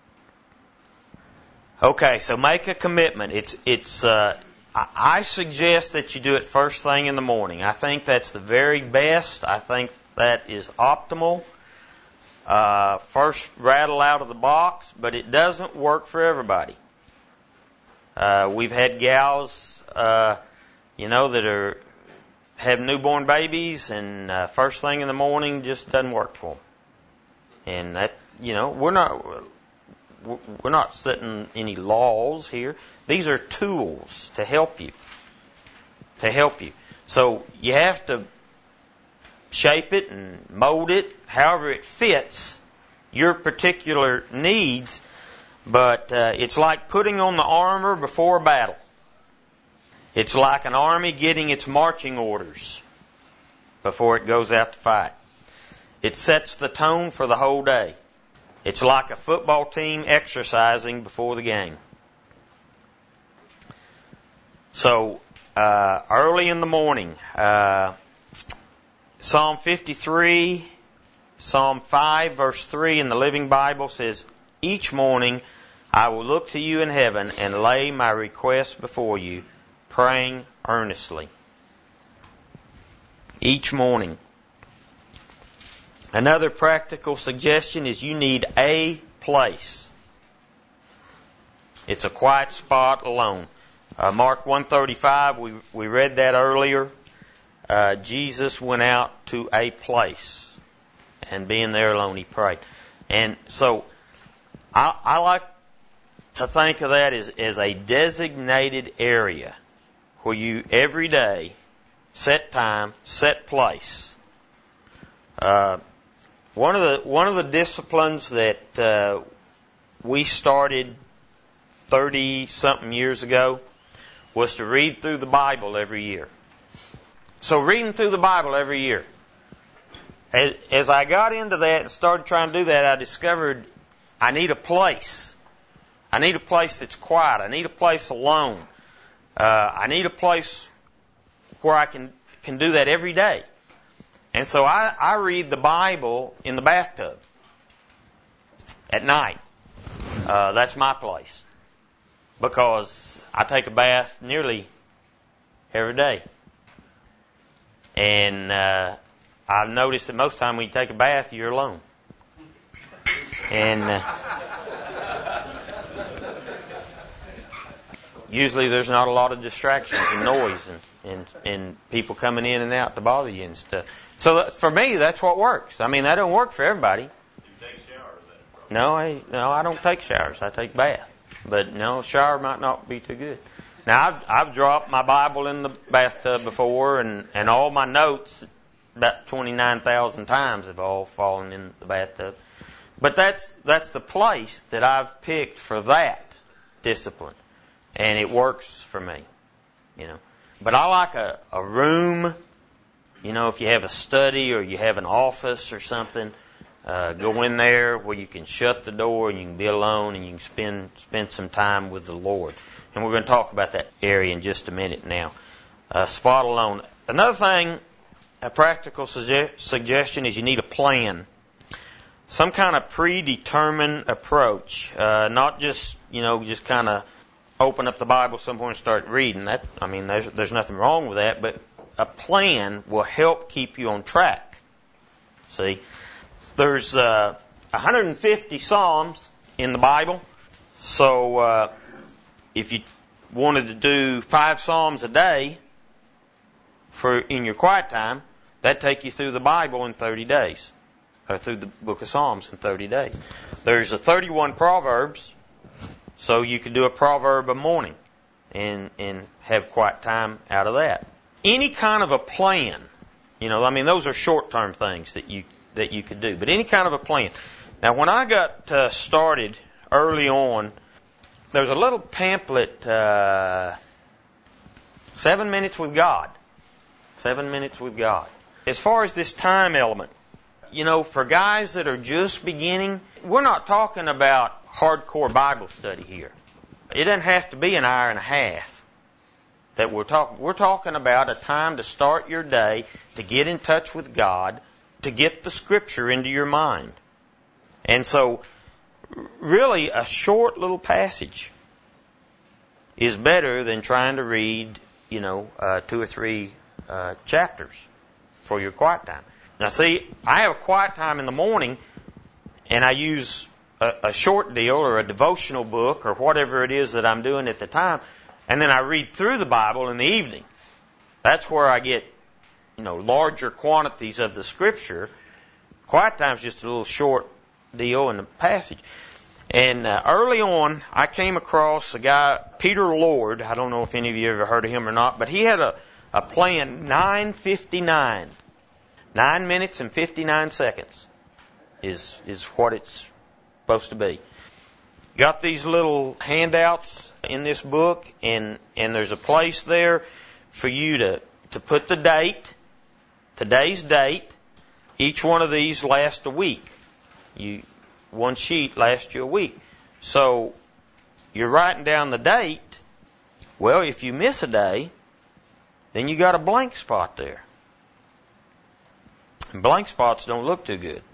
Okay, so make a commitment. It's, it's, uh, I suggest that you do it first thing in the morning. I think that's the very best. I think that is optimal. Uh, first rattle out of the box, but it doesn't work for everybody. Uh, we've had gals, uh, you know, that are, have newborn babies, and, uh, first thing in the morning just doesn't work for them. And that, you know, we're not, we're not setting any laws here. These are tools to help you. To help you. So you have to shape it and mold it however it fits your particular needs. But uh, it's like putting on the armor before a battle. It's like an army getting its marching orders before it goes out to fight. It sets the tone for the whole day. It's like a football team exercising before the game. So, uh, early in the morning, uh, Psalm fifty-three, Psalm five, verse three in the Living Bible says, each morning I will look to you in heaven and lay my requests before you, praying earnestly. Each morning. Another practical suggestion is you need a place. It's a quiet spot alone. Uh, Mark one thirty-five, we, we read that earlier. Uh, Jesus went out to a place, and being there alone, he prayed. And so, I, I like to think of that as, as a designated area where you every day set time, set place. Uh, one of the one of the disciplines that uh, we started thirty something years ago was to read through the Bible every year. So reading through the Bible every year. As, as I got into that and started trying to do that, I discovered I need a place. I need a place that's quiet. I need a place alone. Uh, I need a place where I can, can do that every day. And so I, I read the Bible in the bathtub at night. Uh, that's my place. Because I take a bath nearly every day. And uh, I've noticed that most time when you take a bath, you're alone. And uh, usually there's not a lot of distractions and noise and, and, and people coming in and out to bother you and stuff. So for me, that's what works. I mean, that don't work for everybody. You take showers then? No, I, no, I don't take showers. I take baths. But no, shower might not be too good. Now, I've, I've dropped my Bible in the bathtub before, and, and all my notes, about twenty-nine thousand times, have all fallen in the bathtub. But that's that's the place that I've picked for that discipline, and it works for me, you know. But I like a, a room, you know, if you have a study or you have an office or something, uh, go in there where you can shut the door and you can be alone and you can spend spend some time with the Lord. And we're going to talk about that area in just a minute now. Uh, spot alone. Another thing, a practical suge- suggestion is you need a plan. Some kind of predetermined approach. Uh, not just, you know, just kind of open up the Bible somewhere and start reading. That, I mean, there's, there's nothing wrong with that, but a plan will help keep you on track. See, there's uh, one hundred fifty Psalms in the Bible, so uh, if you wanted to do five Psalms a day for in your quiet time, that'd take you through the Bible in thirty days, or through the book of Psalms in thirty days. There's a thirty-one Proverbs, so you could do a proverb a morning and and have quiet time out of that. Any kind of a plan, you know, I mean, those are short-term things that you that you could do, but any kind of a plan. Now, when I got uh, started early on, there's a little pamphlet, uh, Seven Minutes with God. Seven Minutes with God. As far as this time element, you know, for guys that are just beginning, we're not talking about hardcore Bible study here. It doesn't have to be an hour and a half that we're talking. We're talking about a time to start your day, to get in touch with God, to get the Scripture into your mind. And so, really, a short little passage is better than trying to read, you know, uh, two or three uh, chapters for your quiet time. Now, see, I have a quiet time in the morning, and I use a, a short deal or a devotional book or whatever it is that I'm doing at the time, and then I read through the Bible in the evening. That's where I get, you know, larger quantities of the Scripture. Quiet time is just a little short deal in the passage. And uh, early on, I came across a guy, Peter Lord. I don't know if any of you ever heard of him or not, but he had a, a plan, nine fifty-nine. Nine minutes and fifty-nine seconds is is what it's supposed to be. Got these little handouts in this book, and, and there's a place there for you to, to put the date, today's date. Each one of these lasts a week. You one sheet lasts you a week. So you're writing down the date. Well, if you miss a day, then you got a blank spot there. And blank spots don't look too good.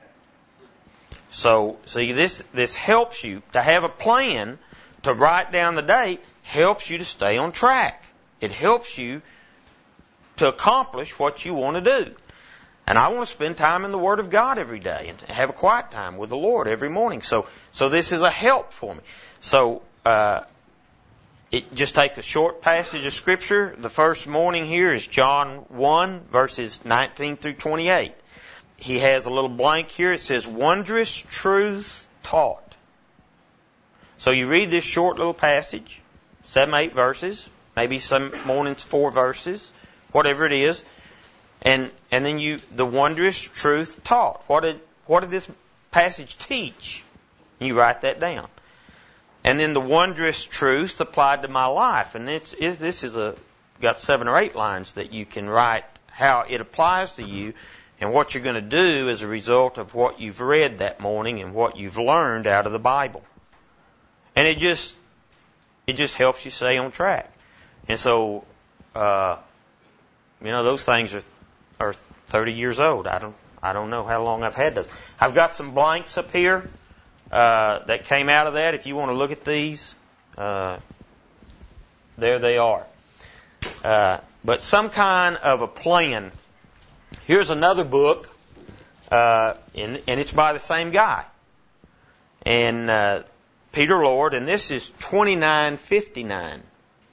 So, see, this this helps you to have a plan to write down the date, helps you to stay on track. It helps you to accomplish what you want to do. And I want to spend time in the Word of God every day and have a quiet time with the Lord every morning. So, so this is a help for me. So, uh, it just takes a short passage of Scripture. The first morning here is John one, verses nineteen through twenty-eight. He has a little blank here. It says, wondrous truth taught. So you read this short little passage, seven, eight verses, maybe some mornings four verses, whatever it is, and and then you the wondrous truth taught. What did what did this passage teach? You write that down. And then the wondrous truth applied to my life. And it's, it, this is a got seven or eight lines that you can write how it applies to you and what you're going to do as a result of what you've read that morning and what you've learned out of the Bible. And it just it just helps you stay on track. And so, uh, you know, those things are are thirty years old. I don't I don't know how long I've had those. I've got some blanks up here. Uh, that came out of that. If you want to look at these, uh, there they are. Uh, but some kind of a plan. Here's another book, uh, and, and it's by the same guy, and uh, Peter Lord, and this is twenty-nine fifty-nine.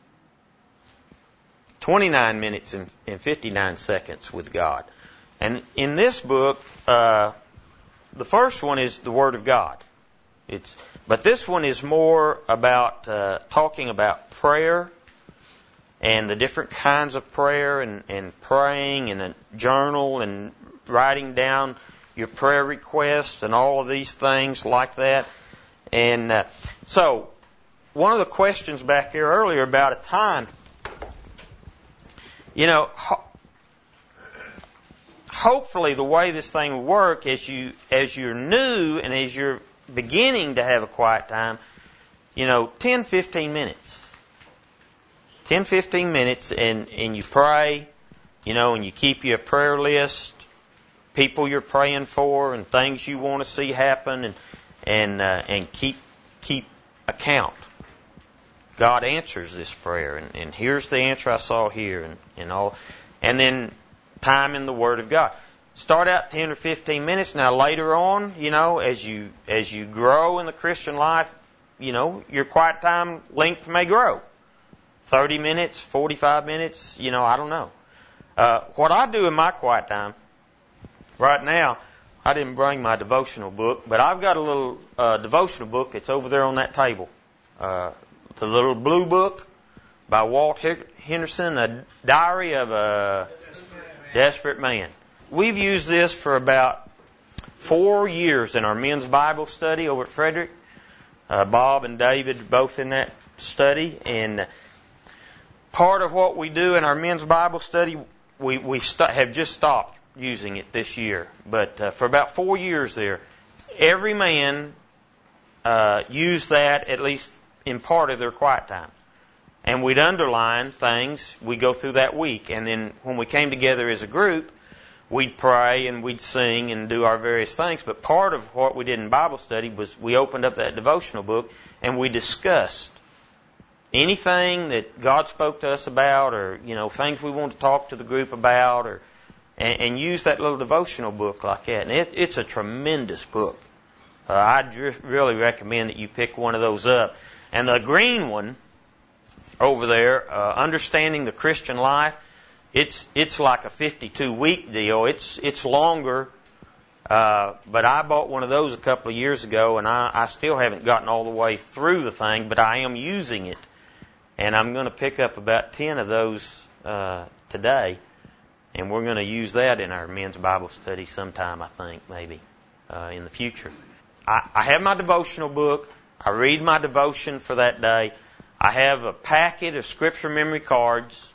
twenty-nine minutes and, and fifty-nine seconds with God. And in this book, uh, the first one is the Word of God. It's, but this one is more about uh, talking about prayer and the different kinds of prayer and, and praying and a journal and writing down your prayer requests and all of these things like that. And uh, so one of the questions back here earlier about a time, you know, ho- hopefully the way this thing will work as you as you're new and as you're beginning to have a quiet time, you know, ten, fifteen minutes. ten, fifteen minutes and, and you pray, you know, and you keep your prayer list, people you're praying for and things you want to see happen and and uh, and keep keep account. God answers this prayer and, and here's the answer I saw here and, and all. And then time in the Word of God. Start out ten or fifteen minutes. Now later on, you know, as you as you grow in the Christian life, you know, your quiet time length may grow. thirty minutes, forty-five minutes, you know, I don't know. Uh, what I do in my quiet time right now, I didn't bring my devotional book, but I've got a little uh, devotional book that's over there on that table. Uh, the little blue book by Walt Henderson, A Diary of a Desperate Man. We've used this for about four years in our men's Bible study over at Frederick. Uh, Bob and David both in that study, and part of what we do in our men's Bible study, we, we st- have just stopped using it this year. But uh, for about four years there, every man uh, used that at least in part of their quiet time. And we'd underline things we go through that week. And then when we came together as a group, we'd pray and we'd sing and do our various things. But part of what we did in Bible study was we opened up that devotional book and we discussed anything that God spoke to us about, or, you know, things we wanted to talk to the group about, or and, and use that little devotional book like that. And it, it's a tremendous book. Uh, I'd re- really recommend that you pick one of those up. And the green one over there, uh, Understanding the Christian Life, It's it's like a fifty-two week deal. It's it's longer, uh, but I bought one of those a couple of years ago, and I, I still haven't gotten all the way through the thing, but I am using it, and I'm going to pick up about ten of those uh, today, and we're going to use that in our men's Bible study sometime, I think, maybe uh, in the future. I, I have my devotional book. I read my devotion for that day. I have a packet of scripture memory cards.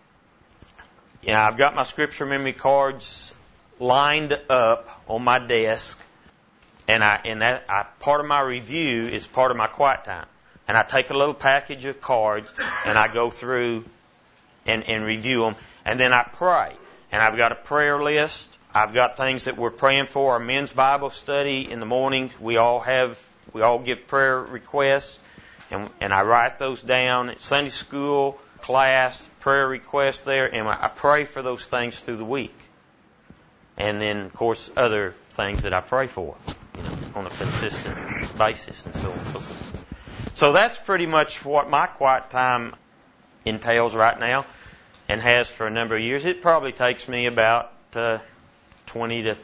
Yeah, I've got my scripture memory cards lined up on my desk, and I and that I, part of my review is part of my quiet time. And I take a little package of cards and I go through and, and review them, and then I pray. And I've got a prayer list. I've got things that we're praying for. Our men's Bible study in the morning, we all have we all give prayer requests, and and I write those down. At Sunday school class, prayer requests there, and I pray for those things through the week. And then, of course, other things that I pray for, you know, on a consistent basis and so on and so forth. So that's pretty much what my quiet time entails right now and has for a number of years. It probably takes me about uh, twenty to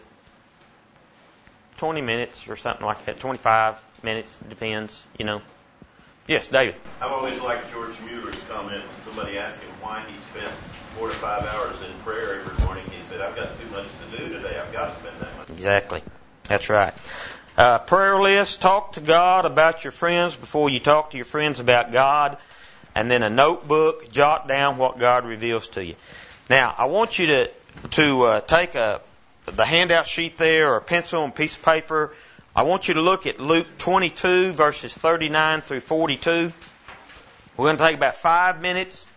twenty minutes or something like that, twenty-five minutes, depends, you know. Yes, David. I've always liked George Mueller's comment when somebody asked him why he spent four to five hours in prayer every morning. He said, I've got too much to do today. I've got to spend that much. Exactly. That's right. Uh, prayer list, talk to God about your friends before you talk to your friends about God. And then a notebook, jot down what God reveals to you. Now, I want you to, to uh, take a, the handout sheet there or a pencil and piece of paper. I want you to look at Luke twenty-two, verses thirty-nine through forty-two. We're going to take about five minutes.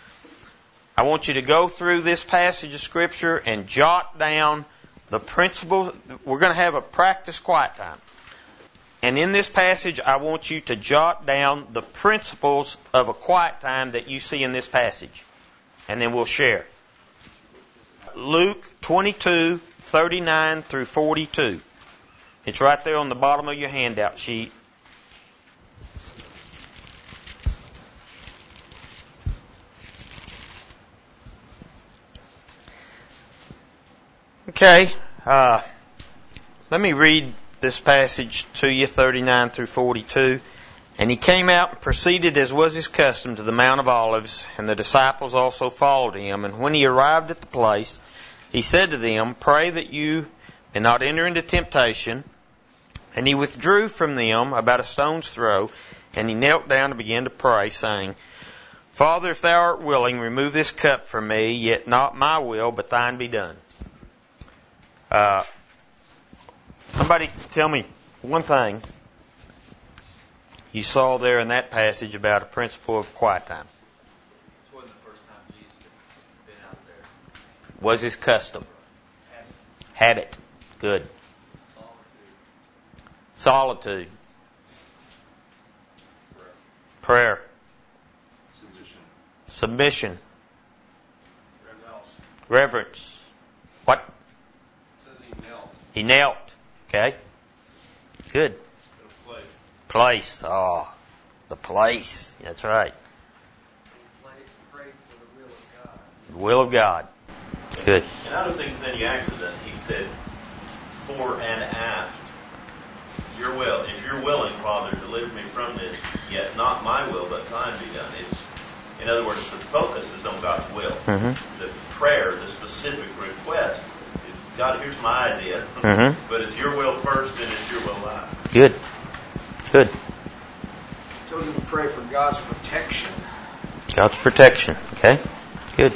I want you to go through this passage of Scripture and jot down the principles. We're going to have a practice quiet time. And in this passage, I want you to jot down the principles of a quiet time that you see in this passage. And then we'll share. Luke twenty-two, thirty-nine through forty-two. It's right there on the bottom of your handout sheet. Okay, uh, let me read this passage to you, thirty-nine through forty-two. And he came out and proceeded as was his custom to the Mount of Olives, and the disciples also followed him. And when he arrived at the place, he said to them, Pray that you may not enter into temptation. And he withdrew from them about a stone's throw, and he knelt down and began to pray, saying, Father, if thou art willing, remove this cup from me, yet not my will, but thine be done. Uh, somebody tell me one thing you saw there in that passage about a principle of quiet time. This wasn't the first time Jesus had been out there. Was his custom. Habit. Habit. Good. Solitude. Solitude. Prayer. Submission. Submission. Reverence. Reverence. What? It says he knelt. He knelt. Okay. Good. In a place. Place. Oh, the place. That's right. He prayed for the will of God. The will of God. Good. And I don't think it's any accident. He said, fore and aft. Your will. If you're willing, Father, deliver me from this, yet not my will, but thine be done. It's, in other words, the focus is on God's will. Mm-hmm. The prayer, the specific request, is, God, here's my idea, Mm-hmm. but it's your will first and it's your will last. Good. Good. So we pray for God's protection. God's protection. Okay? Good.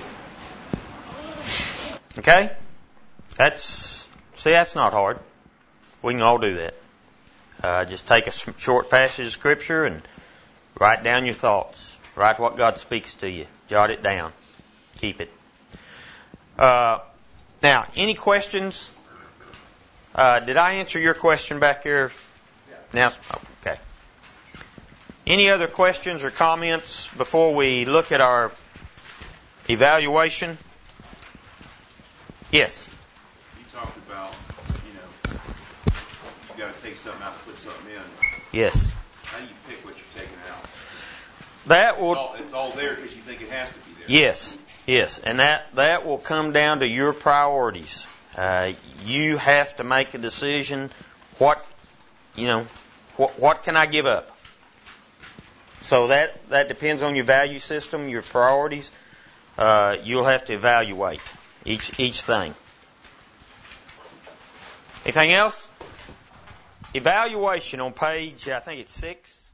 Okay? That's, see, that's not hard. We can all do that. Uh, just take a short passage of Scripture and write down your thoughts. Write what God speaks to you. Jot it down. Keep it. Uh, now, any questions? Uh, did I answer your question back here? Yeah. Now, okay. Any other questions or comments before we look at our evaluation? Yes. You talked about, you know, you got to take something out and put something in. Yes. How do you pick what you're taking out? That will. It's all, it's all there because you think it has to be there. Yes. Yes, and that, that will come down to your priorities. Uh, you have to make a decision. What, you know, what, what can I give up? So that, that depends on your value system, your priorities. Uh, you'll have to evaluate each each thing. Anything else? Evaluation on page, I think it's six.